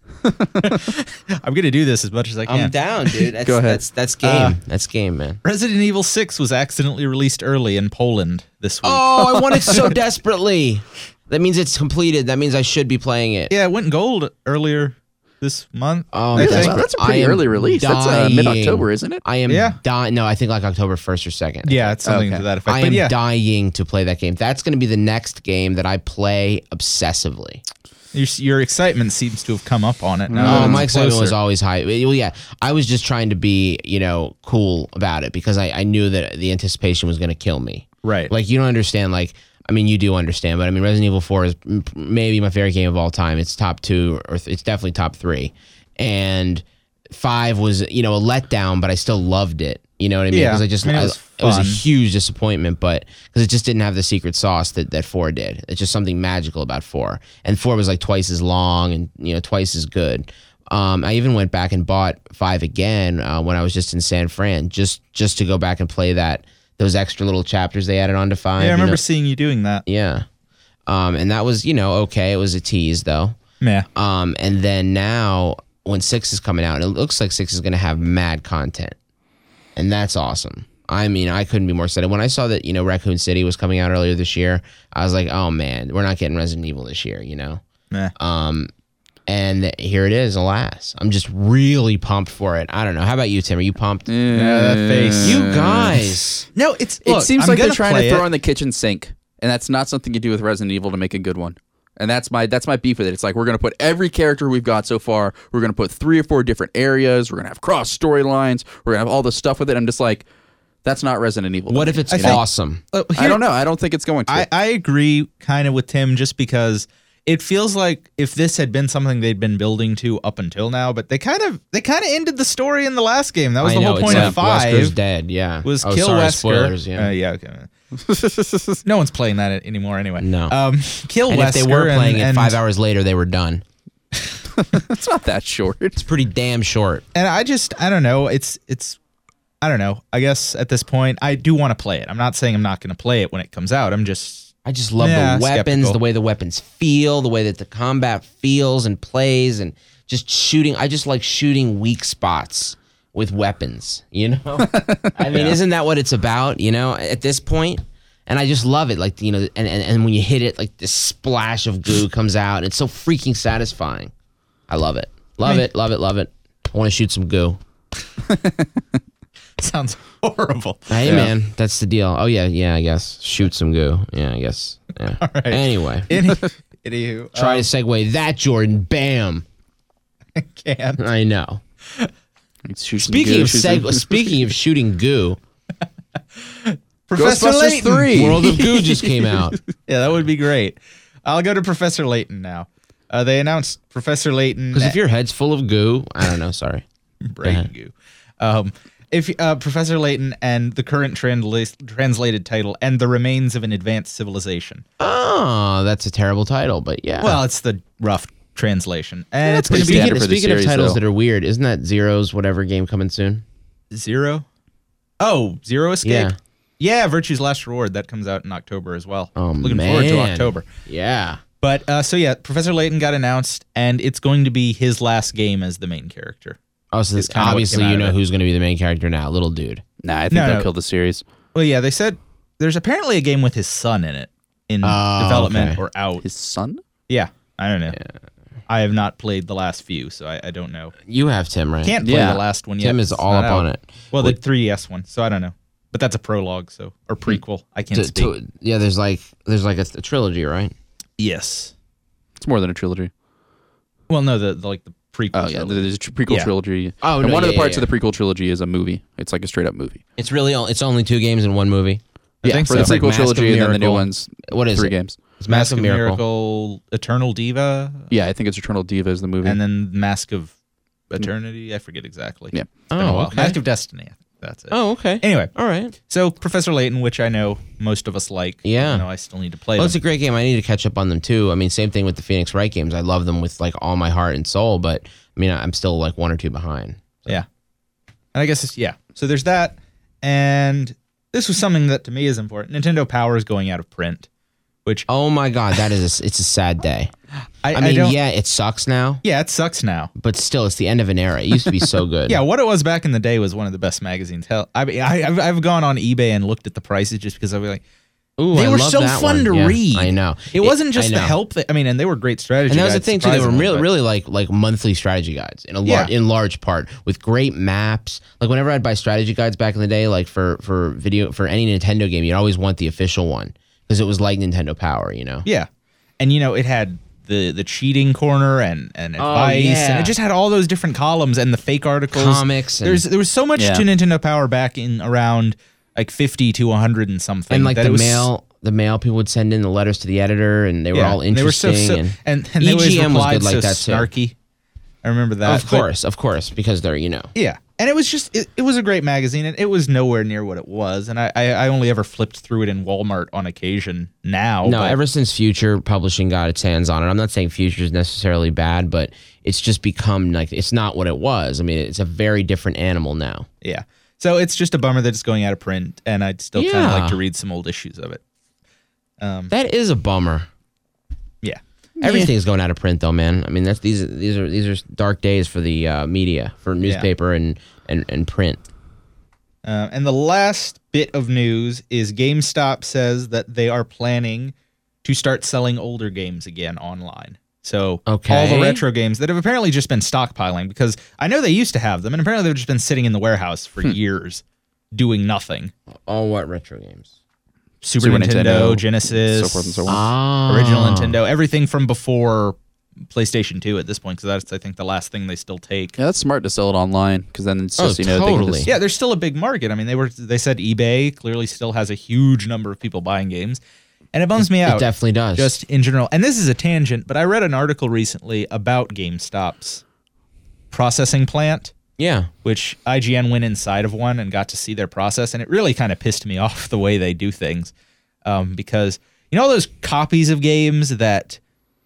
I'm going to do this as much as I can. I'm down, dude. That's, Go ahead. That's, that's game. Uh, that's game, man. Resident Evil six was accidentally released early in Poland this week. Oh, I want it so desperately. That means it's completed. That means I should be playing it. Yeah, it went gold earlier this month. Oh, I That's, think. a, that's a pretty I am early release. That's uh, dying. mid-October, isn't it? I am Yeah. dying. No, I think like October first or second. Yeah, it's something Okay. to that effect. I but am yeah, dying to play that game. That's going to be the next game that I play obsessively. your, your excitement seems to have come up on it. Now Oh, that my it's excitement was closer. always high. Well, yeah, I was just trying to be, you know, cool about it because I, I knew that the anticipation was going to kill me. Right. Like, you don't understand. Like, I mean, you do understand, but I mean, Resident Evil four is m- maybe my favorite game of all time. It's top two, or th- it's definitely top three. And five was, you know, a letdown, but I still loved it. You know what I mean? Yeah. Because I just, I mean, it I- was it was a fun. huge disappointment, but because it just didn't have the secret sauce that, that four did. It's just something magical about four. And four was like twice as long and, you know, twice as good. Um, I even went back and bought five again uh, when I was just in San Fran, just just to go back and play that those extra little chapters they added on to five. Yeah, I you remember know? seeing you doing that. Yeah. Um, and that was, you know, okay. It was a tease though. Yeah. Um, and then now when six is coming out, it looks like six is going to have mad content. And that's awesome. I mean, I couldn't be more excited. When I saw that, you know, Raccoon City was coming out earlier this year, I was like, oh man, we're not getting Resident Evil this year, you know? Meh. Um, and here it is, alas. I'm just really pumped for it. I don't know. How about you, Tim? Are you pumped? Yeah, that face. You guys. No, it's It look, seems I'm like they're gonna trying play to throw it. in the kitchen sink, and that's not something you do with Resident Evil to make a good one. And that's my that's my beef with it. It's like we're gonna put every character we've got so far. We're gonna put three or four different areas. We're gonna have cross storylines. We're gonna have all this stuff with it. I'm just like, that's not Resident Evil. to What me. if it's I think- awesome? Uh, I here- don't know. I don't think it's going to. I, I agree kind of with Tim just because it feels like if this had been something they'd been building to up until now, but they kind of they kind of ended the story in the last game. That was I the know, whole point it's of like Wesker's five. dead, yeah. Was oh, kill sorry, Wesker. Spoilers, yeah. Uh, yeah, okay. No one's playing that anymore anyway. No. Um, kill and Wesker. if they were playing and, it, and, five hours later, they were done. it's not that short. It's pretty damn short. And I just I don't know. It's it's I don't know. I guess at this point I do want to play it. I'm not saying I'm not going to play it when it comes out. I'm just I just love Yeah, the weapons, skeptical. the way the weapons feel, the way that the combat feels and plays, and just shooting. I just like shooting weak spots with weapons, you know? I mean, isn't that what it's about, you know, at this point? And I just love it. Like, you know, and, and, and when you hit it, like this splash of goo comes out, and it's so freaking satisfying. I love it. Love it, love it, love it. I want to shoot some goo. sounds horrible. Hey, Yeah. man, that's the deal. Oh, yeah, yeah, I guess. Shoot some goo. Yeah, I guess. Yeah. All right. Anyway, Any, anywho, try to segue that, Jordan. Bam. I can't. I know. It's shooting Speaking goo, of shooting- seg- speaking of shooting goo, Professor Ghostbusters Layton. three. World of Goo just came out. Yeah, that would be great. I'll go to Professor Layton now. Uh, they announced Professor Layton. Because if your head's full of goo, I don't know. Sorry. brain ahead. goo. Um, if uh, Professor Layton and the current transla- translated title and the remains of an advanced civilization. Oh, that's a terrible title, but yeah. Well, it's the rough translation, and it's pretty going to be standard speaking, for the speaking of series, titles though. that are weird, isn't that Zero's whatever game coming soon? Zero. Oh, Zero Escape. Yeah. Yeah, Virtue's Last Reward that comes out in October as well. Oh, Looking man. forward to October. Yeah. But uh, so yeah, Professor Layton got announced, and it's going to be his last game as the main character. Oh, so It's this, kinda what obviously came out you of know it. who's going to be the main character now, little dude. Nah, I think No, they'll no. kill the series. Well, yeah, they said there's apparently a game with his son in it in Oh, development okay. or out. His son? Yeah, I don't know. I have not played the last few, so I, I don't know. You have Tim, right? Can't play Yeah. the last one yet. Tim is It's all not up out. on it. Well, the three D S one, so I don't know. But that's a prologue, so or prequel. I can't To- speak. to- yeah, there's like there's like a, a trilogy, right? Yes. It's more than a trilogy. Well, no, the, the like the prequel. Oh yeah, trilogy. there's a tr- prequel Yeah. trilogy. Oh, and no, one of yeah, the parts yeah, of the prequel trilogy is a movie. It's like a straight up movie. It's really o- it's only two games in one movie. I yeah, think for so. the It's like prequel Mask of trilogy and then the new Miracle. ones. What is three it? games. It's Mask of Miracle. Miracle, Eternal Diva, Yeah, I think it's Eternal Diva is the movie. and then Mask of Eternity. I forget exactly. Yeah. It's been a Oh, while. okay. Mask of Destiny. That's it. Oh, okay. Anyway, All right. so Professor Layton, which I know most of us like. Yeah. You know, I still need to play Well, them. it's a great game. I need to catch up on them too. I mean, same thing with the Phoenix Wright games. I love them with like all my heart and soul, but I mean, I'm still like one or two behind. Yeah. And I guess it's, yeah. So there's that. And this was something that to me is important. Nintendo Power is going out of print, which Oh my God, that is a, it's a sad day. I, I mean, don't, yeah, it sucks now, Yeah, it sucks now. but still, it's the end of an era. It used to be so good. Yeah, what it was back in the day was one of the best magazines. Hell, I mean, I, I've, I've gone on eBay and looked at the prices just because I was like, Ooh, they I were love so that fun one. to Yeah, read. I know. It wasn't just I the know. help. That, I mean, and they were great strategy And that was the guides, thing too. They were surprisingly, really, but- really like like monthly strategy guides in a Yeah. lar- in large part with great maps. Like whenever I'd buy strategy guides back in the day, like for for video for any Nintendo game, you'd always want the official one because it was like Nintendo Power, you know. Yeah, and you know it had the the cheating corner and and advice, yeah. and it just had all those different columns and the fake articles, Comics and- There's there was so much Yeah. to Nintendo Power back in around like fifty to a hundred and something, And like that the it was- mail, the mail people would send in the letters to the editor, and they were yeah, all and they were so, interesting. so and and, and they always E G M was replied good like so that too. snarky. I remember that. Of but- course, of course, because they're you know. yeah. And it was just, it, it was a great magazine, and it was nowhere near what it was. And I, I, I only ever flipped through it in Walmart on occasion now. No, but- ever since Future Publishing got its hands on it, I'm not saying Future is necessarily bad, but it's just become like it's not what it was. I mean, it's a very different animal now. Yeah. So it's just a bummer that it's going out of print, and I'd still kind of Yeah. like to read some old issues of it. Um, That is a bummer. yeah. Everything's going out of print, though, man. I mean, that's these these are these are dark days for the uh, media, for newspaper and, and and print. Uh, and the last bit of news is GameStop says that they are planning to start selling older games again online. So Okay. all the retro games that have apparently just been stockpiling, because I know they used to have them, and apparently they've just been sitting in the warehouse for years doing nothing. Oh, what retro games? Super, Super Nintendo, Nintendo, Genesis, so forth and so on. Ah, original Nintendo, everything from before PlayStation two at this point, because that's, I think, the last thing they still take. Yeah, that's smart to sell it online because then it's Oh, just you know they can totally. just- Yeah, there's still a big market. I mean, they were they said eBay clearly still has a huge number of people buying games, and it bums me It out definitely does. just in general. And this is a tangent, but I read an article recently about GameStop's processing plant, yeah. which I G N went inside of one and got to see their process, and it really kind of pissed me off the way they do things, um, because you know those copies of games that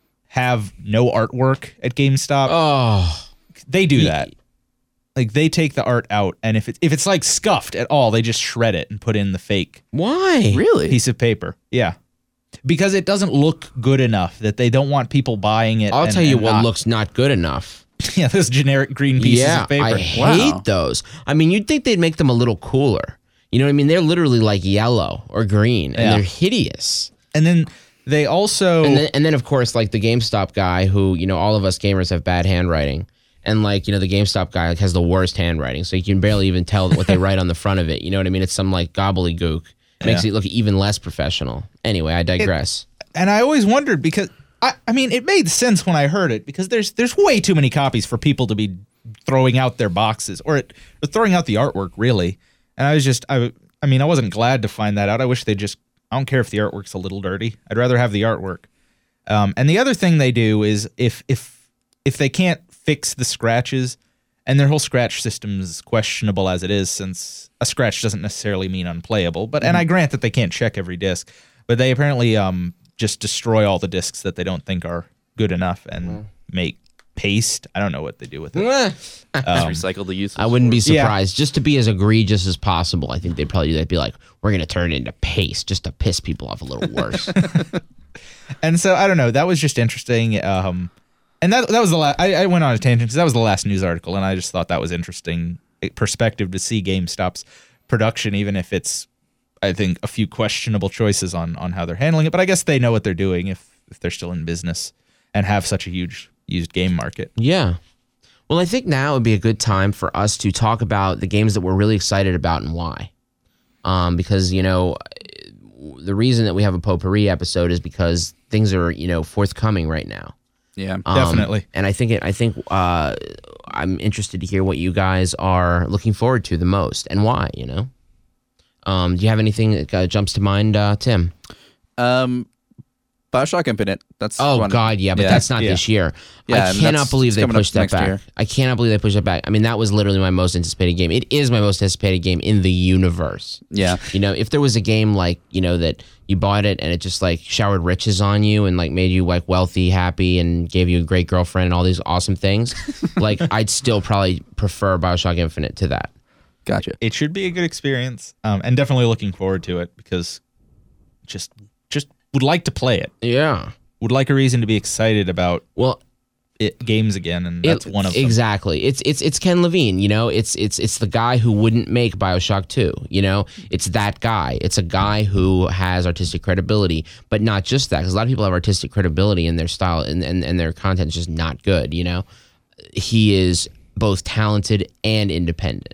have no artwork at GameStop, Oh, they do that. Like they take the art out, and if it, if it's like scuffed at all, they just shred it and put in the fake why? Really? piece of paper. Yeah, because it doesn't look good enough that they don't want people buying it. I'll and- tell you and what not- looks not good enough. Yeah, those generic green pieces yeah, of paper. I hate Wow. those. I mean, you'd think they'd make them a little cooler. You know what I mean? They're literally like yellow or green, and Yeah. they're hideous. And then they also And then, and then, of course, like the GameStop guy who, you know, all of us gamers have bad handwriting. And, like, you know, the GameStop guy like, has the worst handwriting. So you can barely even tell what they write on the front of it. You know what I mean? It's some, like, gobbledygook. It makes Yeah. it look even less professional. Anyway, I digress. and I always wondered because I, I mean it made sense when I heard it because there's there's way too many copies for people to be throwing out their boxes or, it, or throwing out the artwork really. And I was just I I mean I wasn't glad to find that out. I wish they just I don't care if the artwork's a little dirty. I'd rather have the artwork. Um, and the other thing they do is if if if they can't fix the scratches, and their whole scratch system is questionable as it is, since a scratch doesn't necessarily mean unplayable. But and I grant that they can't check every disc, but they apparently um just destroy all the discs that they don't think are good enough and make paste. I don't know what they do with it. Eh, Just recycle the use. I wouldn't be Yeah. surprised. Just to be as egregious as possible, I think they'd probably do that. They'd be like, we're going to turn it into paste just to piss people off a little worse. And so I don't know. That was just interesting. Um, and that that was the last. I, I went on a tangent because that was the last news article, and I just thought that was interesting perspective to see GameStop's production, even if it's, I think, a few questionable choices on on how they're handling it. But I guess they know what they're doing if if they're still in business and have such a huge used game market. Yeah. Well, I think now would be a good time for us to talk about the games that we're really excited about and why. Um, because, you know, the reason that we have a potpourri episode is because things are, you know, forthcoming right now. Yeah, Um, Definitely. And I think it, I think uh, I'm interested to hear what you guys are looking forward to the most and why. You know, um, do you have anything that uh, jumps to mind, uh, Tim? Um, Bioshock Infinite. That's Oh one. God, yeah, but Yeah. that's not Yeah. this year. Yeah, I and cannot that's- believe it's they coming up pushed that next back. year. I cannot believe they pushed that back. I mean, that was literally my most anticipated game. It is my most anticipated game in the universe. Yeah. You know, if there was a game like, you know, that you bought it and it just like showered riches on you and like made you like wealthy, happy, and gave you a great girlfriend and all these awesome things, like I'd still probably prefer Bioshock Infinite to that. Gotcha. It should be a good experience, um, and definitely looking forward to it because just just would like to play it. Yeah. Would like a reason to be excited about Well, it, games again, and that's It- one of them. exactly. It's it's it's Ken Levine. You know, it's it's it's the guy who wouldn't make Bioshock two. You know, it's that guy. It's a guy who has artistic credibility, but not just that. Because a lot of people have artistic credibility, and their style and, and and their content is just not good. You know, he is both talented and independent,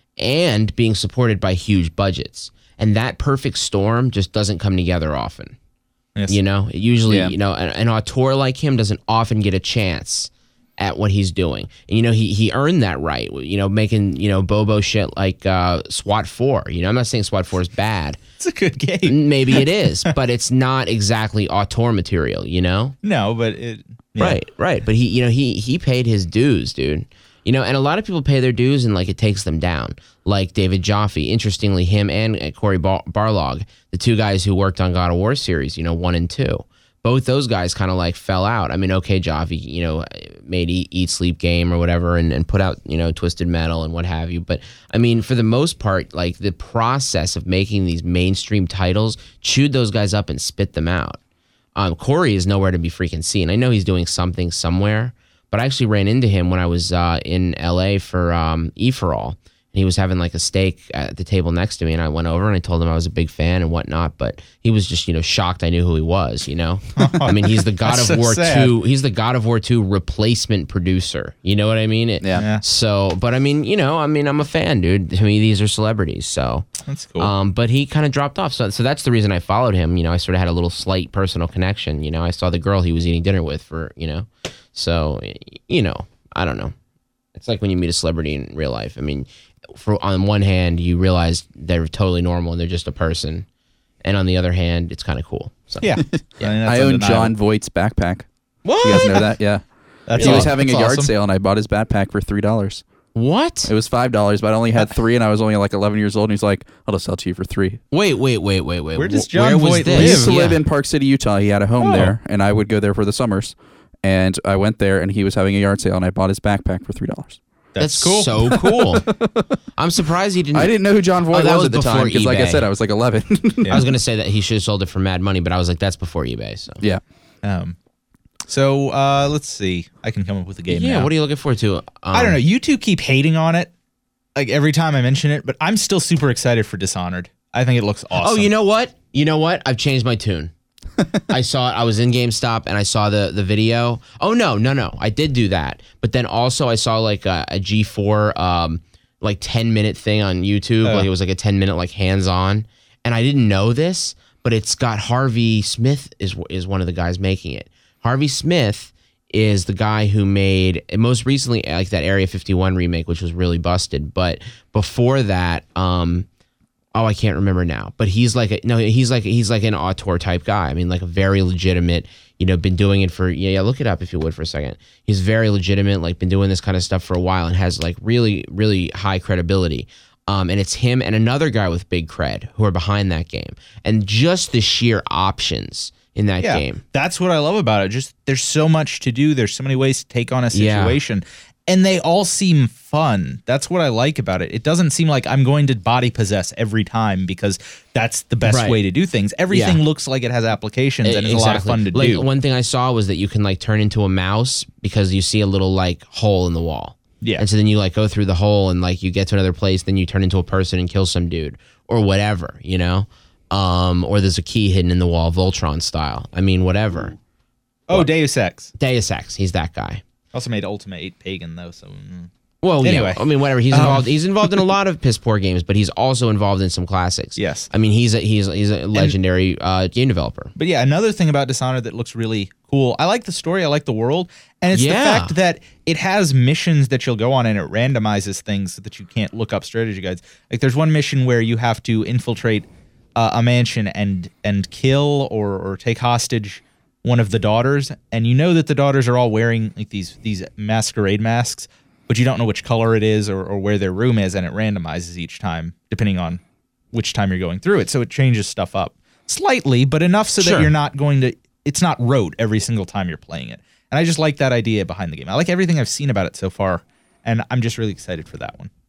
and being supported by huge budgets. And that perfect storm just doesn't come together often. Yes. You know, usually, Yeah. you know, an, an auteur like him doesn't often get a chance at what he's doing. And, you know, he he earned that right, you know, making, you know, Bobo shit like uh, SWAT four. You know, I'm not saying SWAT four is bad. It's a good game. Maybe it is, but it's not exactly auteur material, you know? No, but it yeah. Right, right. But he, you know, he he paid his dues, dude. You know, and a lot of people pay their dues and like it takes them down. Like David Jaffe, interestingly, him and uh, Corey Bar- Barlog, the two guys who worked on God of War series, you know, one and two. Both those guys kind of like fell out. I mean, okay, Jaffe, you know, made Eat, Eat Sleep Game or whatever and, and put out, you know, Twisted Metal and what have you. But I mean, for the most part, like the process of making these mainstream titles chewed those guys up and spit them out. Um, Corey is nowhere to be freaking seen. I know he's doing something somewhere, but I actually ran into him when I was uh, in L A for um, E for All. And he was having like a steak at the table next to me, and I went over and I told him I was a big fan and whatnot. But he was just, you know, shocked I knew who he was. You know, I mean, he's the God That's of so War sad. two. He's the God of War two replacement producer. You know what I mean? It, Yeah. Yeah. So, but I mean, you know, I mean, I'm a fan, dude. To me, these are celebrities. So, That's cool. um, but he kind of dropped off. So, so that's the reason I followed him. You know, I sort of had a little slight personal connection. You know, I saw the girl he was eating dinner with for, you know, so, you know, I don't know. It's like when you meet a celebrity in real life. I mean, for on one hand, you realize they're totally normal and they're just a person, and on the other hand, it's kind of cool. So yeah. I, mean, that's I own undeniable. John Voight's backpack. what? You guys know that? Yeah. That's He was awesome. having a That's yard awesome. sale, and I bought his backpack for three dollars. What? It was five dollars, but I only had three, and I was only like eleven years old. And he's like, "I'll just sell it to you for three." Wait, wait, wait, wait, wait. Where does Wh- John where was Voight this? He used to Yeah. live in Park City, Utah. He had a home Oh. there, and I would go there for the summers. And I went there, and he was having a yard sale, and I bought his backpack for three dollars. That's, That's cool. so cool. I'm surprised he didn't. I didn't know who John Voight Oh, that was, was at the before time because, like I eBay. said, I was like eleven. Yeah. I was gonna say that he should have sold it for mad money, but I was like, that's before eBay. So yeah. Um, so uh, let's see. I can come up with a game yeah. now. What are you looking forward to? Um, I don't know. You two keep hating on it, like every time I mention it, but I'm still super excited for Dishonored. I think it looks awesome. Oh, you know what? You know what? I've changed my tune. I saw it. I was in GameStop and I saw the the video. Oh no, no, no! I did do that, but then also I saw like a, a G four um like ten minute thing on YouTube. Oh. Like it was like a ten minute like hands on, and I didn't know this, but it's got Harvey Smith is is one of the guys making it. Harvey Smith is the guy who made most recently like that Area fifty-one remake, which was really busted. But before that, um. Oh, I can't remember now, but he's like a, no, he's like he's like an auteur type guy. I mean, like a very legitimate. You know, been doing it for yeah, yeah. Look it up if you would for a second. He's very legitimate, like been doing this kind of stuff for a while, and has like really, really high credibility. Um, and it's him and another guy with big cred who are behind that game, and just the sheer options in that yeah, game. That's what I love about it. Just there's so much to do. There's so many ways to take on a Yeah. situation. And they all seem fun. That's what I like about it. It doesn't seem like I'm going to body possess every time because that's the best Right. way to do things. Everything Yeah. looks like it has applications and E- it's a lot of fun to like, do. One thing I saw was that you can like turn into a mouse because you see a little like hole in the wall. Yeah. And so then you like go through the hole and like you get to another place, then you turn into a person and kill some dude or whatever, you know? Um, or there's a key hidden in the wall, Voltron style. I mean, whatever. Oh, Deus Ex. Deus Ex, he's that guy. Also made Ultimate eight Pagan though, so mm. Well, Anyway. yeah, I mean, whatever. He's Um, involved. He's involved in a lot of piss poor games, but he's also involved in some classics. Yes. I mean, he's a, he's he's a legendary uh, game developer. But yeah, another thing about Dishonored that looks really cool. I like the story. I like the world, and it's Yeah. the fact that it has missions that you'll go on, and it randomizes things so that you can't look up strategy guides. Like there's one mission where you have to infiltrate uh, a mansion and and kill or or take hostage one of the daughters, and you know that the daughters are all wearing like these these masquerade masks, but you don't know which color it is or, or where their room is, and it randomizes each time depending on which time you're going through it. So it changes stuff up slightly, but enough so Sure. that you're not going to, it's not rote every single time you're playing it. And I just like that idea behind the game. I like everything I've seen about it so far, and I'm just really excited for that one.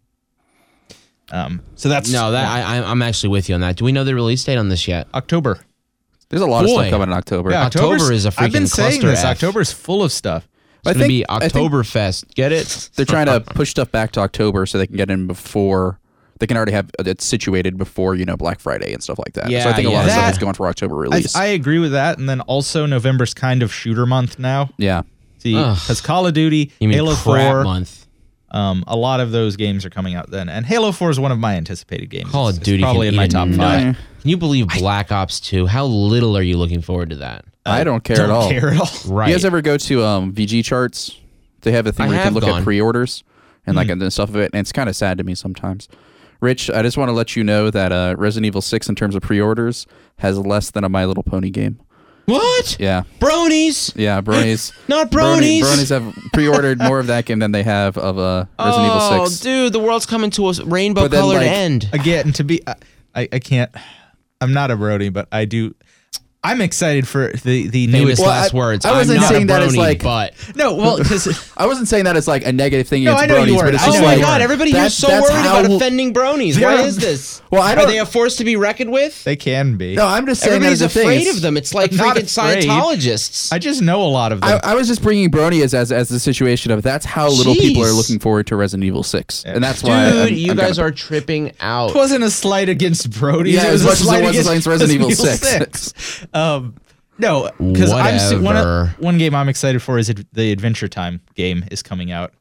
Um, so that's No, that I, I- I'm actually with you on that. Do we know the release date on this yet? October. There's a lot of Boy. stuff coming in October. Yeah, October October's- is a I've been freaking saying cluster this. F. October's full of stuff. I It's going to think- be I think- Oktoberfest. Get it? They're trying to push stuff back to October so they can get in before they can already have it situated before, you know, Black Friday and stuff like that. so I Yeah, think a lot yeah. of stuff That- is going for October I, release. I agree with that. And then also November's kind of shooter month now. yeah. See, Ugh. because Call of Duty, You mean Halo crap four, month? um, a lot of those games are coming out then. And Halo four is one of my anticipated games. Call It's- of it's Duty probably can in my eat a top nut. five. Yeah. Can you believe Black Ops two? How little are you looking forward to that? I don't care Don't at all. care at all. Right. You guys ever go to um, V G charts? They have a thing I where you can have look gone. at pre-orders and like and stuff of it, and it's kind of sad to me sometimes. Rich, I just want to let you know that uh, Resident Evil six, in terms of pre-orders, has less than a My Little Pony game. What? Yeah, Bronies? yeah, bronies. Not Brony- bronies. bronies have pre-ordered more of that game than they have of uh, Resident oh, Evil six. dude, the world's coming to a But then, rainbow-colored like, end. Again, to be, I, I can't, I'm not a Brody, but I do, I'm excited for the, the Famous newest. Well, last I- words. I wasn't I'm not saying a that as, brony, like- but No, well, because I wasn't saying that as like a negative thing No, against I know you bronies, but weren't. it's I just know oh you my like god, everybody that- here's so that's worried how- about offending bronies. Why They're- is this? Well, I Are don't- they a force to be reckoned with? they can be. No, I'm just saying Everybody's that as a thing. afraid It's- of them. It's like I'm not freaking afraid. Scientologists. I just know a lot of them. I, I was just bringing Brony as, as as the situation of that's how little people are Jeez. looking forward to Resident Evil six, Yeah. and that's Dude, why I'm, you I'm guys kinda- are tripping out. it wasn't a slight against Brody. Yeah, it was as a much as it slight was against against Resident Evil six. um, no, because I'm se- one, Whatever. one game I'm excited for is ad- the Adventure Time game is coming out,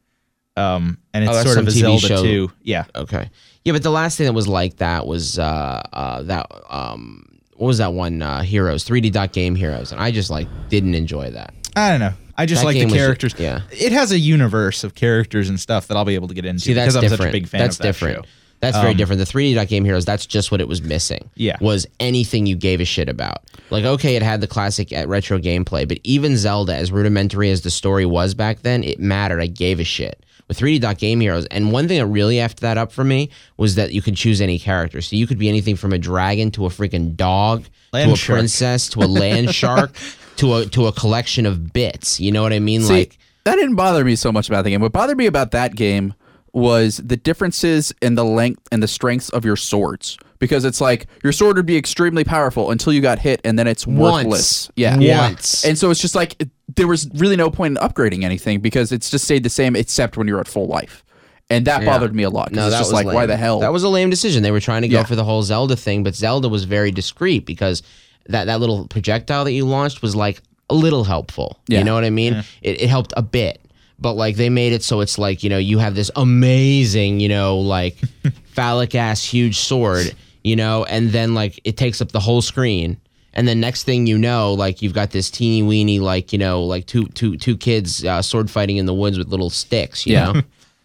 um, and it's Oh, that's sort of a some T V Zelda show. too. Yeah, Okay. Yeah, but the last thing that was like that was uh, uh, that um, what was that one? Uh, Heroes, three D dot game Heroes, and I just like didn't enjoy that. I don't know. I just That like the game was- characters. yeah. it has a universe of characters and stuff that I'll be able to get into See, that's because I'm different. such a big fan that's of that different. show. That's very Um, different. The three D dot game Heroes, that's just what it was missing. Yeah. Was anything you gave a shit about. Like, okay, it had the classic uh, retro gameplay, but even Zelda, as rudimentary as the story was back then, it mattered. I gave a shit. With three D dot game Heroes, and one thing that really effed that up for me was that you could choose any character. So you could be anything from a dragon to a freaking dog Land to a shark. princess to a land shark to a to a collection of bits. You know what I mean? See, like, that didn't bother me so much about the game. What bothered me about that game was the differences in the length and the strengths of your swords. Because it's like your sword would be extremely powerful until you got hit, and then it's Once. worthless. Yeah, Once. And so it's just like it, there was really no point in upgrading anything because it's just stayed the same except when you're at full life, and that Yeah. bothered me a lot. 'Cause No, it's that just was like lame. why the hell? That was a lame decision. They were trying to go Yeah. for the whole Zelda thing, but Zelda was very discreet because that, that little projectile that you launched was like a little helpful. Yeah. You know what I mean? It, it helped a bit. But like they made it so it's like, you know, you have this amazing, you know, like phallic ass huge sword, you know, and then like it takes up the whole screen. And then next thing you know, like you've got this teeny weeny, like, you know, like two two two kids uh, sword fighting in the woods with little sticks, you Yeah. know?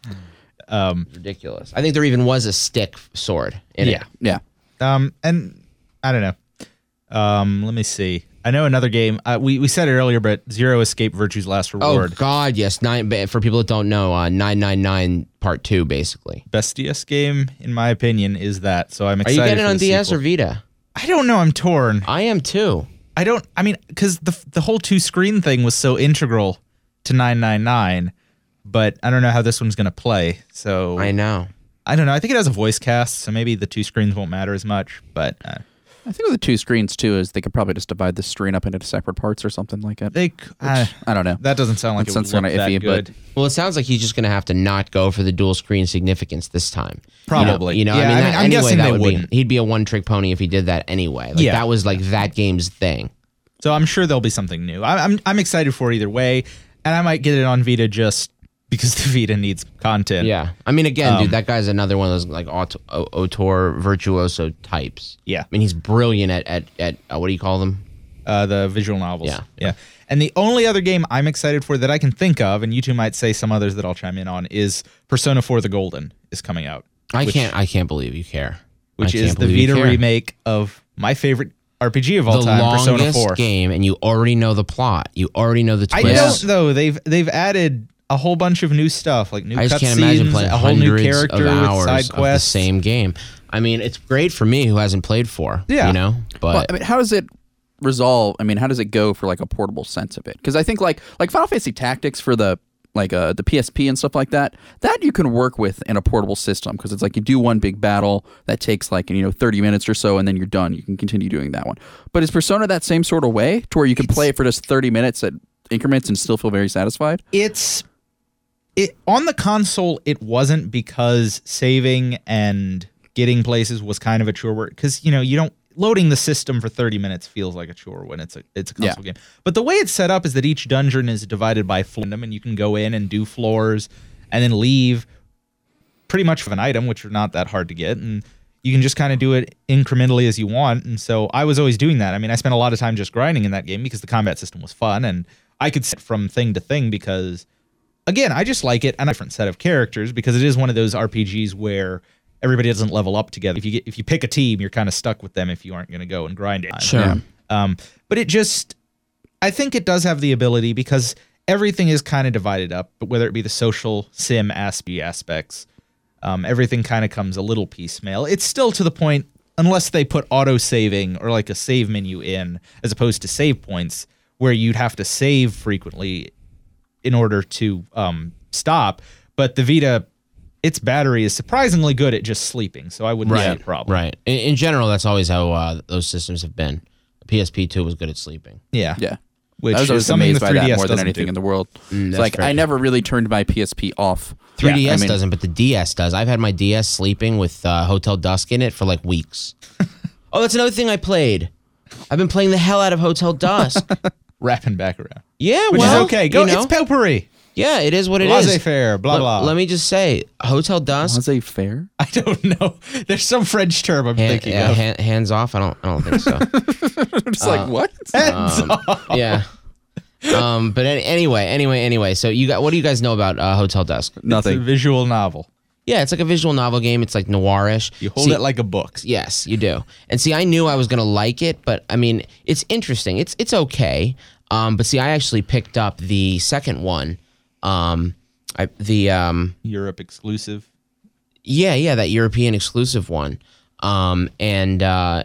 Um, Ridiculous. I think there even was a stick sword in yeah. it. yeah. Um, and I don't know. Um, let me see. I know another game. Uh, we we said it earlier, but Zero Escape: Virtue's Last Oh Reward. God, yes. Nine. but For people that don't know, uh, nine nine nine Part Two, basically. Best D S game, in my opinion, is that. So I'm Are excited. you getting for it on the D S sequel. or Vita? I don't know. I'm torn. I am too. I don't. I mean, because the the whole two screen thing was so integral to nine nine nine, but I don't know how this one's gonna play. So I know. I don't know. I think it has a voice cast, so maybe the two screens won't matter as much. But uh, I think with the two screens too is they could probably just divide the screen up into separate parts or something like that. they, uh, I don't know. that doesn't sound like That it would sounds look kinda that iffy, but- good. Well, it sounds like he's just going to have to not go for the dual screen significance this time. Probably. You know, you know Yeah, I mean, I that, mean, I'm anyway, guessing that they would wouldn't. be. He'd be a one trick pony if he did that anyway. Like Yeah. that was like that game's thing. So I'm sure there'll be something new. I, I'm I'm excited for it either way, and I might get it on Vita just because the Vita needs content. Yeah, I mean, again, Um, dude, that guy's another one of those like aut- o- auteur virtuoso types. Yeah. I mean, he's brilliant at at at uh, what do you call them? Uh, the visual novels. Yeah. Yeah. And the only other game I'm excited for that I can think of, and you two might say some others that I'll chime in on, is Persona four The Golden is coming out. I which, can't I can't believe you care. Which I is can't the believe you Vita care. remake of my favorite R P G of all the time, Persona longest four. game, and you already know the plot. You already know the I twists. don't know. They've they've added a whole bunch of new stuff, like new I just can't imagine cutscenes, playing a whole new hundreds character of with hours side of the quests. same game. I mean, it's great for me who hasn't played four. Yeah. you know, but Well, I mean, how does it resolve? I mean, how does it go for like a portable sense of it? Because I think like like Final Fantasy Tactics for the like uh, the P S P and stuff like that, that you can work with in a portable system because it's like you do one big battle that takes like you know thirty minutes or so, and then you're done. You can continue doing that one. But is Persona that same sort of way to where you can play it for just thirty minutes at increments and still feel very satisfied? It's it on the console. It wasn't because saving and getting places was kind of a chore work because you know you don't loading the system for thirty minutes feels like a chore when it's a it's a console Yeah. game. But the way it's set up is that each dungeon is divided by floor, and you can go in and do floors and then leave pretty much with an item, which are not that hard to get, and you can just kind of do it incrementally as you want. And so I was always doing that. I mean, I spent a lot of time just grinding in that game because the combat system was fun, and I could sit from thing to thing because, again, I just like it and a different set of characters because it is one of those R P Gs where everybody doesn't level up together. If you get if you pick a team, you're kind of stuck with them if you aren't going to go and grind it. Sure. Yeah. Um, but it just, I think it does have the ability because everything is kind of divided up, but whether it be the social sim asp- aspects, um, everything kind of comes a little piecemeal. It's still to the point, unless they put auto saving or like a save menu in, as opposed to save points, where you'd have to save frequently in order to um, stop. But the Vita, its battery is surprisingly good at just sleeping, so I wouldn't see a problem. right. In, in general, that's always how uh, those systems have been. The P S P two was good at sleeping. Yeah. Yeah. Which I was is always something amazed the by three D that S more than doesn't anything do. in the world. Mm, it's that's like fair. I never really turned my P S P off. three D S Yeah, I mean- doesn't, but the D S does. I've had my D S sleeping with uh, Hotel Dusk in it for like weeks. Oh, that's another thing I played. I've been playing the hell out of Hotel Dusk. Wrapping back around. Yeah, Which well, is okay. Go, you know, it's potpourri. yeah, it is what it is. Laissez-faire, blah, Let- blah. Let me just say, Hotel Dusk. Was they fair? I don't know. There's some French term I'm Han- thinking yeah, of. han- hands off. I don't. I don't think so. I'm just like what? Hands Um, off. yeah. Um. But any, anyway, anyway, anyway. So you got. What do you guys know about uh, Hotel Dusk? It's a Nothing. visual novel. Yeah, it's like a visual novel game. It's like noirish. You hold See- it like a book. Yes, you do. And see, I knew I was gonna like it, but I mean, it's interesting. It's it's okay. Um, but see, I actually picked up the second one. Um, I the um, Europe exclusive. yeah, yeah, that European exclusive one. Um, and uh,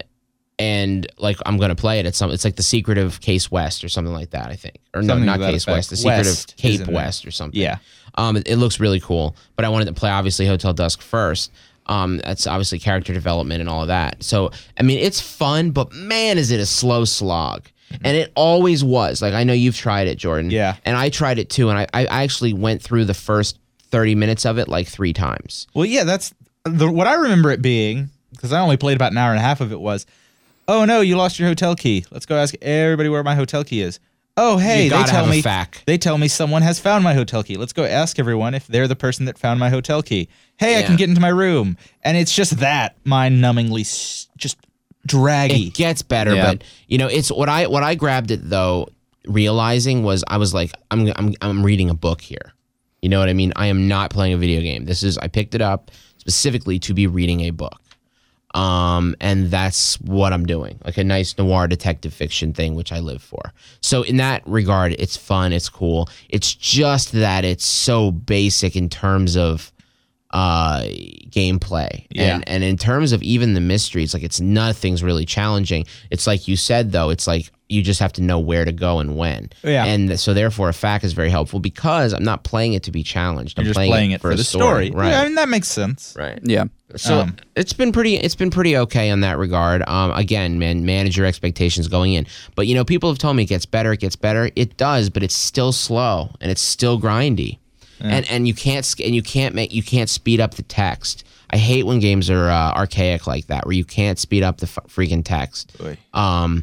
and like I'm gonna play it. It's some. It's like the Secret of Case West or something like that. I think, or Something no, to not that Case effect. West. The Secret West of is Cape in there. West or something. Yeah. Um, it, it looks really cool, but I wanted to play obviously Hotel Dusk first. Um, that's obviously character development and all of that. So I mean, it's fun, but man, is it a slow slog. And it always was. Like I know you've tried it, Jordan. Yeah. And I tried it too, and I, I actually went through the first thirty minutes of it like three times. Well, yeah, that's the, what I remember it being, because I only played about an hour and a half of it, was, oh no, you lost your hotel key. Let's go ask everybody where my hotel key is. Oh, hey, You they gotta tell have a me fact. they tell me someone has found my hotel key. Let's go ask everyone if they're the person that found my hotel key. Hey, I Yeah. can get into my room, and it's just that mind-numbingly s- just draggy. It gets better, Yeah. but you know, it's what I what I grabbed it though, realizing was I was like, I'm I'm I'm reading a book here. You know what I mean? I am not playing a video game. This is I picked it up specifically to be reading a book. Um, and that's what I'm doing, like a nice noir detective fiction thing, which I live for. So in that regard, it's fun, it's cool. It's just that it's so basic in terms of uh gameplay. Yeah. And and in terms of even the mysteries, like it's nothing's really challenging. It's like you said though, it's like you just have to know where to go and when. Yeah. And so therefore a fact is very helpful because I'm not playing it to be challenged. You're I'm just playing, playing, it it for a the story. Right. Yeah, I mean, that makes sense. Right. Yeah. So Um, it's been pretty. It's been pretty okay in that regard. Um, again, man, manage your expectations going in. But you know, people have told me it gets better. It gets better. It does, but it's still slow and it's still grindy. And and you can't sk- and you can't make you can't speed up the text. I hate when games are uh, archaic like that, where you can't speed up the f- freaking text. Oy. Um,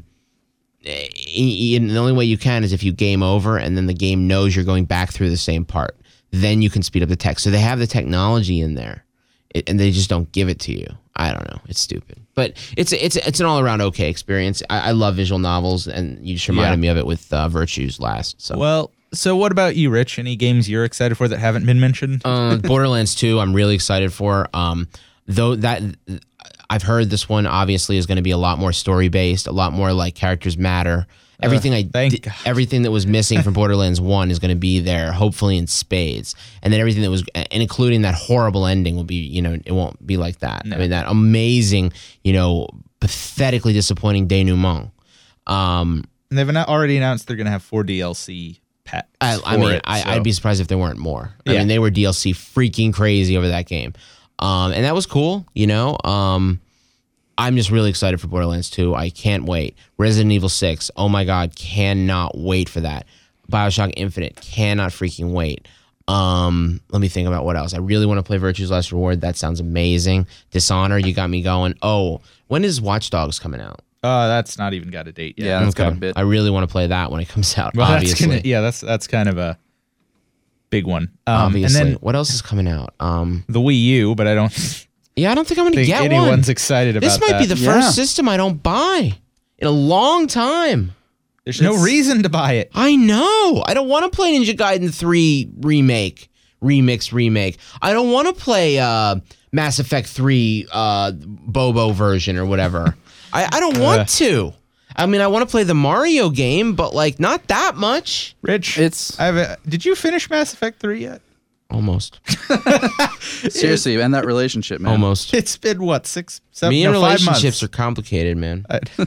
e- e- and the only way you can is if you game over, and then the game knows you're going back through the same part. then you can speed up the text. So they have the technology in there, it, and they just don't give it to you. I don't know. It's stupid, but it's it's it's an all around okay experience. I, I love visual novels, and you just reminded Yeah. me of it with uh, Virtues last. So. Well, so what about you, Rich? Any games you're excited for that haven't been mentioned? Uh, Borderlands two, I'm really excited for. Um, though that I've heard this one obviously is going to be a lot more story based, a lot more like characters matter. Everything I thank di- God. everything that was missing from Borderlands one is going to be there, hopefully in spades. And then everything that was, and including that horrible ending, will be, you know, it won't be like that. I mean, that amazing, you know, pathetically disappointing denouement. Um, And they've annou- already announced they're going to have four D L C packs. I, I for mean, it, I, so- I'd be surprised if there weren't more. I Yeah. mean, they were D L C freaking crazy over that game. Um, and that was cool, you know. Um, I'm just really excited for Borderlands two. I can't wait. Resident Evil six, oh my God, cannot wait for that. Bioshock Infinite, cannot freaking wait. Um, let me think about what else. I really want to play Virtue's Last Reward. That sounds amazing. Dishonored, you got me going. Oh, when is Watch Dogs coming out? Oh, that's not even got a date yet. Yeah, that's got a bit. I really want to play that when it comes out, Well, that's obviously. gonna, yeah, that's that's kind of a big one. Um, obviously. And then What else is coming out? Um, the Wii U, but I don't yeah, I don't think I'm going to think get anyone's one. excited about This might that. be the Yeah. first system I don't buy in a long time. There's no It's- reason to buy it. I know. I don't want to play Ninja Gaiden three remake, remix, remake. I don't want to play uh, Mass Effect three uh, Bobo version or whatever. I, I don't want to. I mean, I want to play the Mario game, but like not that much. Rich, It's- I have a, did you finish Mass Effect three yet? Almost. Seriously, and that relationship, man. Almost. It's been what six, seven, Me and no, five relationships months. are complicated, man.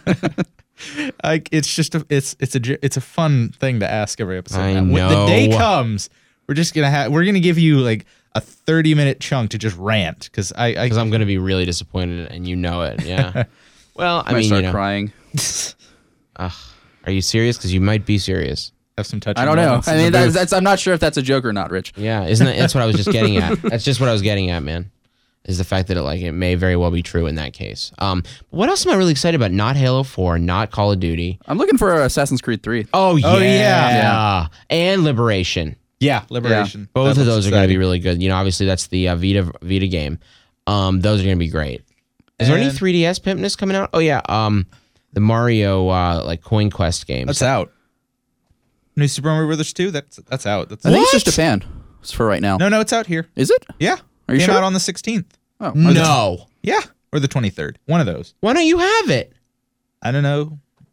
Like it's just a it's it's a j- it's a fun thing to ask every episode. I Now, when the day know. comes, we're just gonna have we're gonna give you like a thirty minute chunk to just rant because I, I Because I'm going to be really disappointed, and you know it. Yeah. Well, I I might mean, start you know. crying. Ugh. Are you serious? Because you might be serious. have some touching. I don't know. moments I in the mean, that's, booth. that's I'm not sure if that's a joke or not, Rich. Yeah, isn't that, that's what I was just getting at. That's just what I was getting at, man. Is the fact that it like it may very well be true in that case. Um, what else am I really excited about? Not Halo four, not Call of Duty. I'm looking for Assassin's Creed three. Oh yeah, Oh, yeah. yeah, and Liberation. yeah, Liberation. Both That of looks those are going to be exciting. really good. You know, obviously that's the uh, Vita Vita game. Um, those are going to be great. Is there any And- three D S pimpness coming out? Oh yeah, um, the Mario uh, like Coin Quest games. That's out. New Super Mario Brothers two. That's that's out. That's I think it's What? just Japan. It's for right now. no, no, it's out here. Is it? Yeah, Are you came sure? out on the sixteenth. Oh, No, Yeah, or the twenty-third. One of those. why don't you have it? I don't know.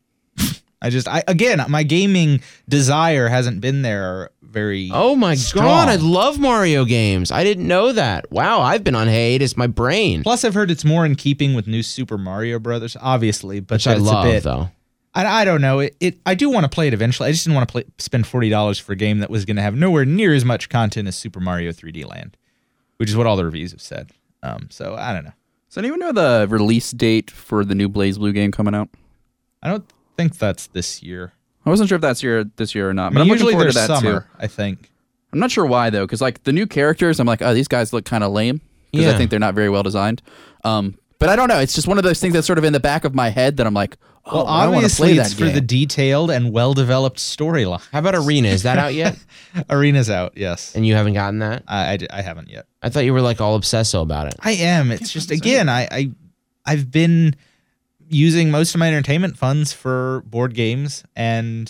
I just I again my gaming desire hasn't been there very. Oh my strong. god, I love Mario games. I didn't know that. Wow, I've been on hiatus. My brain, Plus, I've heard it's more in keeping with New Super Mario Brothers, obviously, but which that I it's love a bit. though. I, I don't know. It, it I do want to play it eventually. I just didn't want to play spend forty dollars for a game that was going to have nowhere near as much content as Super Mario three D Land, which is what all the reviews have said. Um, so I don't know. Does anyone know the release date for the new Blaze Blue game coming out? I don't think that's this year. I wasn't sure if that's year this year or not, I but mean, I'm looking usually forward there's to that summer. too. I think. I'm not sure why though, because like the new characters, I'm like, oh, these guys look kind of lame because I Yeah. think they're not very well designed. Um, but I don't know. It's just one of those things that's sort of in the back of my head that I'm like, oh, Well, I want to obviously, play it's that for game. the detailed and well-developed storyline. How about Arena? Is that out yet? Arena's out. Yes, And you haven't gotten that? I, I, I haven't yet. I thought you were like all obsessive about it. I am. It's just again, I, I I've been using most of my entertainment funds for board games, and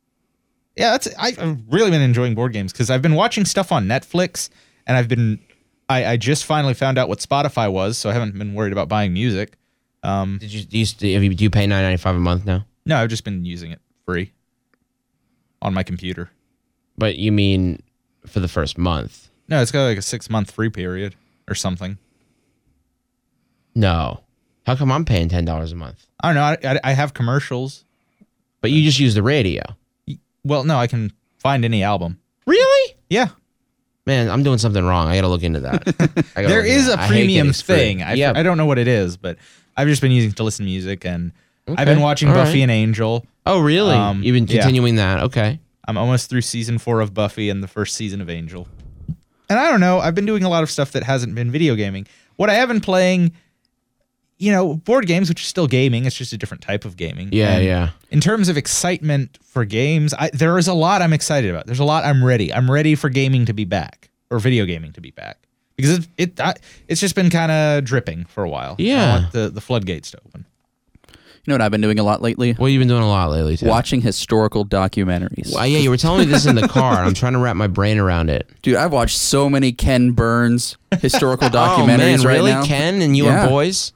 yeah, that's I- I've really been enjoying board games because I've been watching stuff on Netflix, and I've been I, I just finally found out what Spotify was, so I haven't been worried about buying music. Um, Did you do you, st- have you- do you pay nine ninety five a month now? no, I've just been using it free on my computer. But you mean for the first month? No, it's got like a six month free period or something. No. How come I'm paying ten dollars a month? I don't know. I, I, I have commercials. But you just use the radio. Well, no, I can find any album. Really? Yeah. Man, I'm doing something wrong. I got to look into that. I gotta There look into is that. a I hate premium getting screwed. thing. I, yeah. I don't know what it is, but I've just been using it to listen to music, and Okay. I've been watching All Buffy right. and Angel. Oh, really? Um, You've been yeah. continuing that. Okay. I'm almost through season four of Buffy and the first season of Angel. And I don't know. I've been doing a lot of stuff that hasn't been video gaming. What I have been playing, you know, board games, which is still gaming, it's just a different type of gaming. Yeah, And yeah. In terms of excitement for games, I, there is a lot I'm excited about. There's a lot I'm ready. I'm ready for gaming to be back, or video gaming to be back, because it, it I, it's just been kind of dripping for a while. Yeah. I want the the floodgates to open. You know what I've been doing a lot lately? What have you been doing a lot lately, Tim? Watching historical documentaries. Well, yeah, you were telling me this in the car. I'm trying to wrap my brain around it. Dude, I've watched so many Ken Burns historical Oh documentaries man, right really, now. Ken and you Yeah. and boys?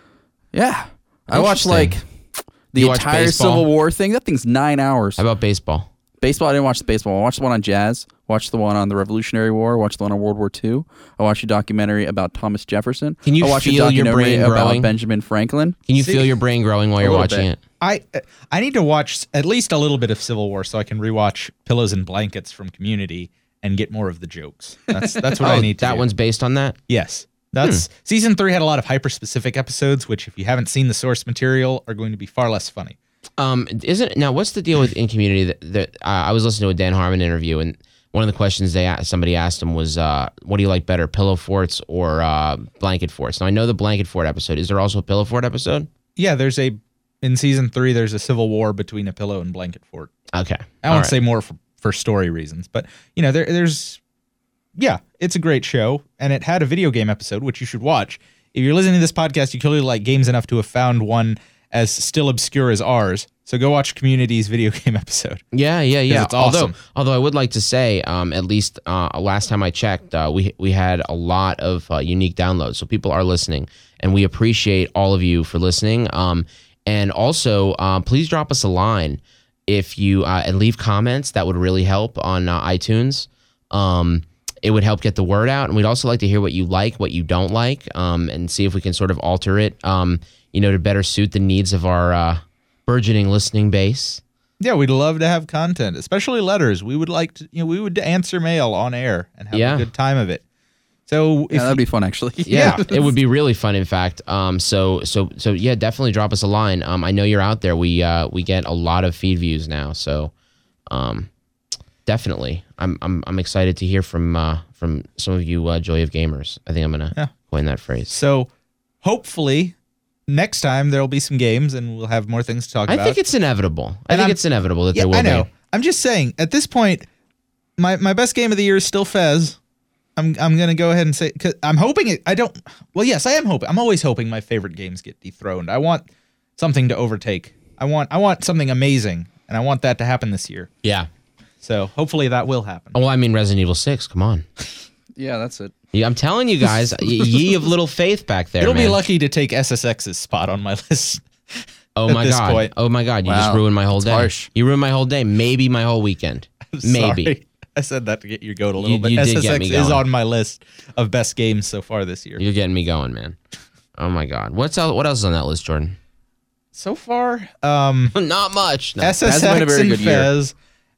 Yeah. I watched Interesting. like the You watch entire baseball? Civil War thing. That thing's nine hours. How about baseball? Baseball, I didn't watch the baseball. I watched the one on jazz. Watched the one on the Revolutionary War. Watched the one on World War Two. I watched a documentary about Thomas Jefferson. Can you I watched feel a your documentary brain about growing? Benjamin Franklin. Can you See- feel your brain growing while A you're little watching bit. it? I I need to watch at least a little bit of Civil War so I can rewatch Pillows and Blankets from Community and get more of the jokes. That's that's what Oh, I need to that do. one's based on that? Yes. That's Hmm. season three had a lot of hyper specific episodes, which if you haven't seen the source material are going to be far less funny. Um, isn't now? What's the deal with in community? That, that uh, I was listening to a Dan Harmon interview, and one of the questions they asked, somebody asked him was, uh, "What do you like better, pillow forts or uh, blanket forts?" Now I know the blanket fort episode. Is there also a pillow fort episode? Yeah, there's a in season three there's a civil war between a pillow and blanket fort. Okay, I All won't right. say more for, for story reasons, but you know, there there's yeah, it's a great show, and it had a video game episode which you should watch. If you're listening to this podcast, you clearly like games enough to have found one as still obscure as ours. So go watch Community's video game episode. Yeah, yeah, yeah. it's awesome. Although, although I would like to say, um, at least uh, last time I checked, uh, we we had a lot of uh, unique downloads. So people are listening, and we appreciate all of you for listening. Um, and also, uh, please drop us a line if you uh, and leave comments. That would really help on uh, iTunes. Um, it would help get the word out, and we'd also like to hear what you like, what you don't like, um, and see if we can sort of alter it, um, you know, to better suit the needs of our uh, burgeoning listening base. Yeah, we'd love to have content, especially letters. We would like to, you know, we would answer mail on air and have Yeah. a good time of it. So if Yeah, that'd be fun, actually. Yeah, it would be really fun. In fact, um, so so so yeah, definitely drop us a line. Um, I know you're out there. We uh, we get a lot of feed views now, so um, definitely, I'm I'm I'm excited to hear from uh, from some of you uh, Joy of Gamers. I think I'm gonna Yeah. coin that phrase. so, hopefully next time there'll be some games and we'll have more things to talk I about. think it's inevitable. I And think I'm- it's inevitable that yeah, there will I know. be. I'm just saying. At this point, my my best game of the year is still Fez. I'm I'm gonna go ahead and say cause I'm hoping it. I don't. Well, yes, I am hoping. I'm always hoping my favorite games get dethroned. I want something to overtake. I want I want something amazing, and I want that to happen this year. Yeah. So hopefully that will happen. Oh, well, I mean Resident Evil six. Come on. Yeah, that's it. Yeah, I'm telling you guys, y- ye of little faith back there. It'll man. be lucky to take S S X's spot on my list. Oh at my this god! point. Oh my god! You just Wow. ruined my whole That's day. harsh. You ruined my whole day. Maybe my whole weekend. Maybe. Sorry. I said that to get your goat a little You- bit. you did S S X get me is going. on my list of best games so far this year. You're getting me going, man. Oh my god! What's else, what else is on that list, Jordan? So far, um, Not much. No. S S Hasn't been a X very and good year. Fez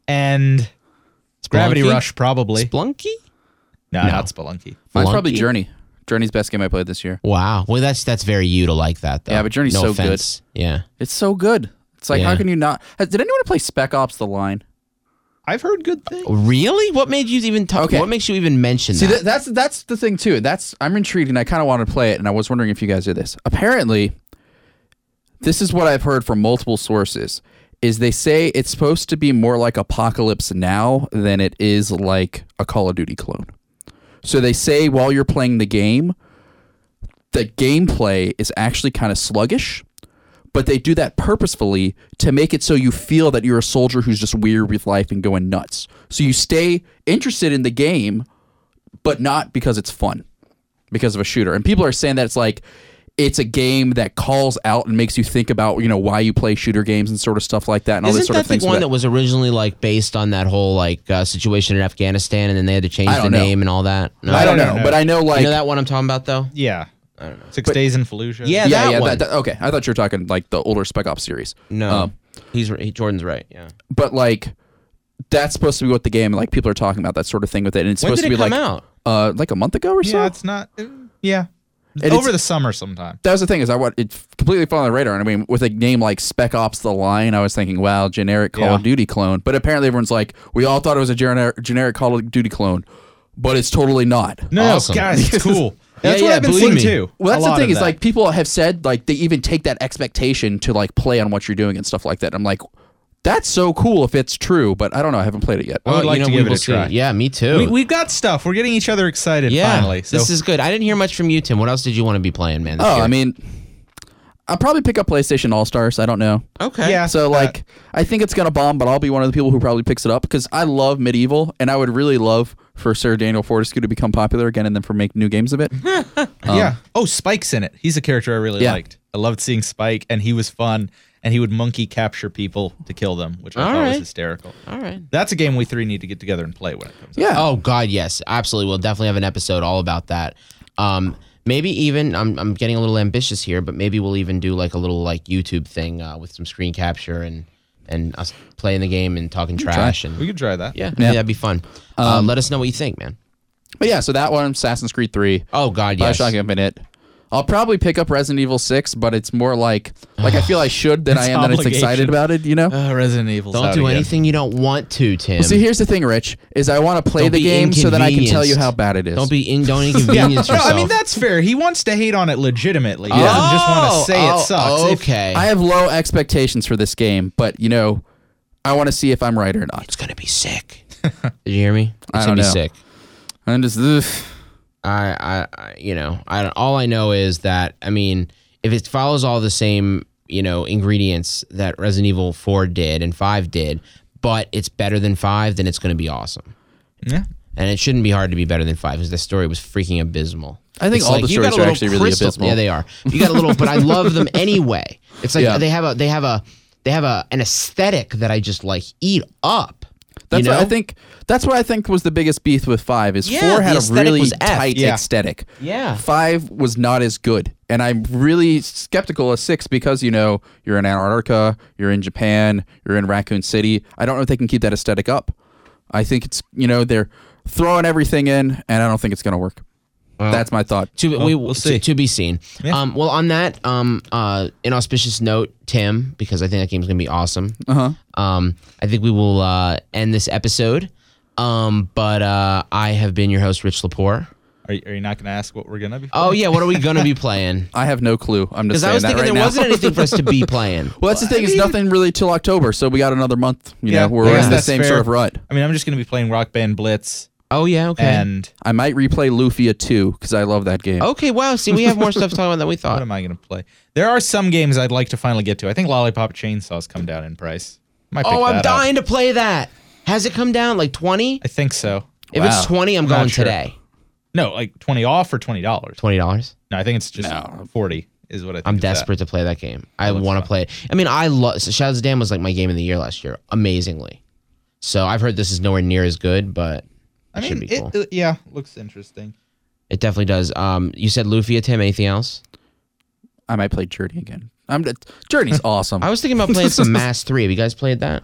and Gravity Spelunky? Rush probably. Splunky? no, No. not Spelunky. Mine's probably Flunky? Journey. Journey's best game I played this year. Wow. Well, that's that's very you to like that, though. Yeah, but Journey's no so good. offense. Yeah. It's so good. It's like, Yeah. how can you not? Has- Did anyone play Spec Ops: The Line? I've heard good things. Really? What made you even talk? Okay. What makes you even mention See, that? that, that's that's the thing too. That's I'm intrigued, and I kind of want to play it, and I was wondering if you guys did this. Apparently, this is what I've heard from multiple sources. Is they say it's supposed to be more like Apocalypse Now than it is like a Call of Duty clone. So they say while you're playing the game, the gameplay is actually kind of sluggish, but they do that purposefully to make it so you feel that you're a soldier who's just weird with life and going nuts. So you stay interested in the game, but not because it's fun, because of a shooter. And people are saying that it's like it's a game that calls out and makes you think about, you know, why you play shooter games and sort of stuff like that and all Isn't this sort that of things. the one But- that was originally like based on that whole like uh, situation in Afghanistan, and then they had to change I the don't know. name and all that? No, I don't I know, don't know. but I know like you know that one I'm talking about, though. Yeah, I don't know. Six Days in Fallujah. Yeah, yeah, that yeah. one. That, that- okay, I thought you were talking like the older Spec Ops series. No, Um, he's he, Jordan's right. Yeah. but like that's supposed to be what the game like people are talking about, that sort of thing with it. And it's When supposed did to it be come like out? uh like a month ago or so. yeah. It's not. uh, yeah, And over it's- the summer sometime. That was the thing, is I want it completely fell on the radar. And I mean, with a name like Spec Ops: The Line, I was thinking, wow, generic Call Yeah. of Duty clone. But apparently everyone's like, we all thought it was a generic generic Call of Duty clone, but it's totally not. No, Awesome. guys, it's cool. That's Yeah, what yeah, I've been believe seeing me. too. Well, that's A the lot thing of is that. like people have said like they even take that expectation to like play on what you're doing and stuff like that. I'm like, that's so cool if it's true, but I don't know. I haven't played it yet. I would Well, like you know, to we give it will a try. see. Yeah, me too. We, we've got stuff. We're getting each other excited yeah, finally. So this is good. I didn't hear much from you, Tim. What else did you want to be playing, man? this Oh, year? I mean, I'll probably pick up PlayStation All Stars. I don't know. okay. yeah. So uh, like, I think it's gonna bomb, but I'll be one of the people who probably picks it up because I love Medieval, and I would really love for Sir Daniel Fortescue to become popular again, and then for make new games of it. yeah. Oh, Spike's in it. He's a character I really Yeah. liked. I loved seeing Spike, and he was fun, and he would monkey capture people to kill them, which I All thought was right. hysterical. All right. That's a game we three need to get together and play when it comes out. Yeah. Oh God, yes, absolutely. We'll definitely have an episode all about that. Um, maybe even I'm I'm getting a little ambitious here, but maybe we'll even do like a little like YouTube thing uh, with some screen capture and and us playing the game and talking trash and We could try that. yeah, Yeah. that'd be fun. uh, let us know what you think, man. But yeah, so that one, Assassin's Creed three, Oh God, yes. Bioshock Infinite. I'll probably pick up Resident Evil six, but it's more like like I feel I should than I It's am that it's obligation. excited about it. You know. Uh, Resident Evil. Don't do anything you don't want to, Tim. See, here's the thing, Rich, is I want to play Don't the be game so that I can tell you inconvenienced. how bad it is. Don't be in. Don't Yeah, inconvenience no, yourself. I mean that's fair. He wants to hate on it legitimately. He Oh, doesn't just want to say oh, it sucks. If- Okay, I have low expectations for this game, but you know, I want to see if I'm right or not. it's gonna be sick. Did you hear me? It's I gonna don't be know. sick. I'm just ugh. I, I, I, you know, I don't- all I know is that I mean, if it follows all the same, you know, ingredients that Resident Evil four did and five did, but it's better than five, then it's going to be awesome. yeah. And it shouldn't be hard to be better than five because the story was freaking abysmal. I think It's all the you got stories a are little actually really crystal- abysmal. Yeah, they are. You got a little, but I love them anyway. It's like Yeah. they have a, they have a, they have a an aesthetic that I just like eat up. That's you know? what I think. That's what I think was the biggest beef with five. Is Yeah, four the had a aesthetic really was F. tight Yeah. aesthetic. Yeah. Five was not as good, and I'm really skeptical of six because you know you're in Antarctica, you're in Japan, you're in Raccoon City. I don't know if they can keep that aesthetic up. I think it's you know they're throwing everything in, and I don't think it's going to work. Well, That's my thought. To, Well, we, we'll to- see. To, be seen. Yeah. Um, well, on that um, uh, inauspicious note, Tim, because I think that game's going to be awesome. Uh huh. Um, I think we will uh, end this episode. Um, but uh, I have been your host, Rich Lepore. Are you, are you not going to ask what we're going to be? Oh, yeah. What are we going to be playing? I have no clue. I'm Because just saying I was that thinking right there now. wasn't anything for us to be playing. Well, that's the thing. Is nothing really till October, so we got another month. You Yeah, know, we're yeah, in the that's same fair. sort of rut. I mean, I'm just going to be playing Rock Band Blitz, Oh, yeah. Okay. and I might replay Lufia two because I love that game. okay. Wow. See, we have more stuff to talk about than we what thought. am I going to play? There are some games I'd like to finally get to. I think Lollipop Chainsaw's come down in price. Might pick Oh, I'm that up. dying to play that. Has it come down like twenty? I think so. If Wow. it's twenty, I'm I'm not going sure. today. No, like twenty off or twenty dollars. twenty dollars. No, I think it's just No. forty is what I think. I'm it's at. desperate to play that game. I looks want to fun. play it. I mean, I love so Shadows of Dam was like my game of the year last year, amazingly. So I've heard this is nowhere near as good, but it I mean, should be it, cool. it- yeah, looks interesting. It definitely does. Um, you said Lufia, Tim. Anything else? I might play Journey again. I'm Journey's awesome. I was thinking about playing some Mass Three. Have you guys played that?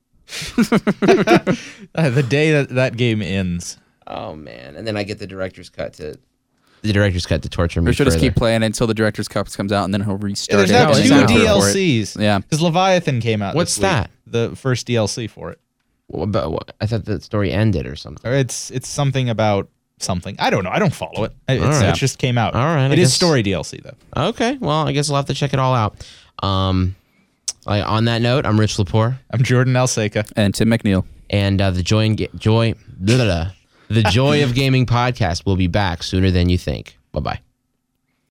Uh, the day that that game ends. Oh man! And then I get the director's cut to the director's cut to torture me. We should just further. keep playing until the director's cut comes out, and then he'll restart There's it. now and two then go D L for it. Cs. Yeah. Because Leviathan came out. What's this week. that? The first D L C for it. What about what? I thought the story ended or something. Or it's it's something about something. I don't know. I don't follow it. It's, All right. It just came out. All right, I It is guess- story D L C though. Okay. Well, I guess I'll have to check it all out. Um, like, on that note, I'm Rich Lepore. I'm Jordan Alseca. And Tim McNeil. And uh, the joy and Ga- joy, blah, blah, blah. the joy of gaming podcast will be back sooner than you think. Bye bye.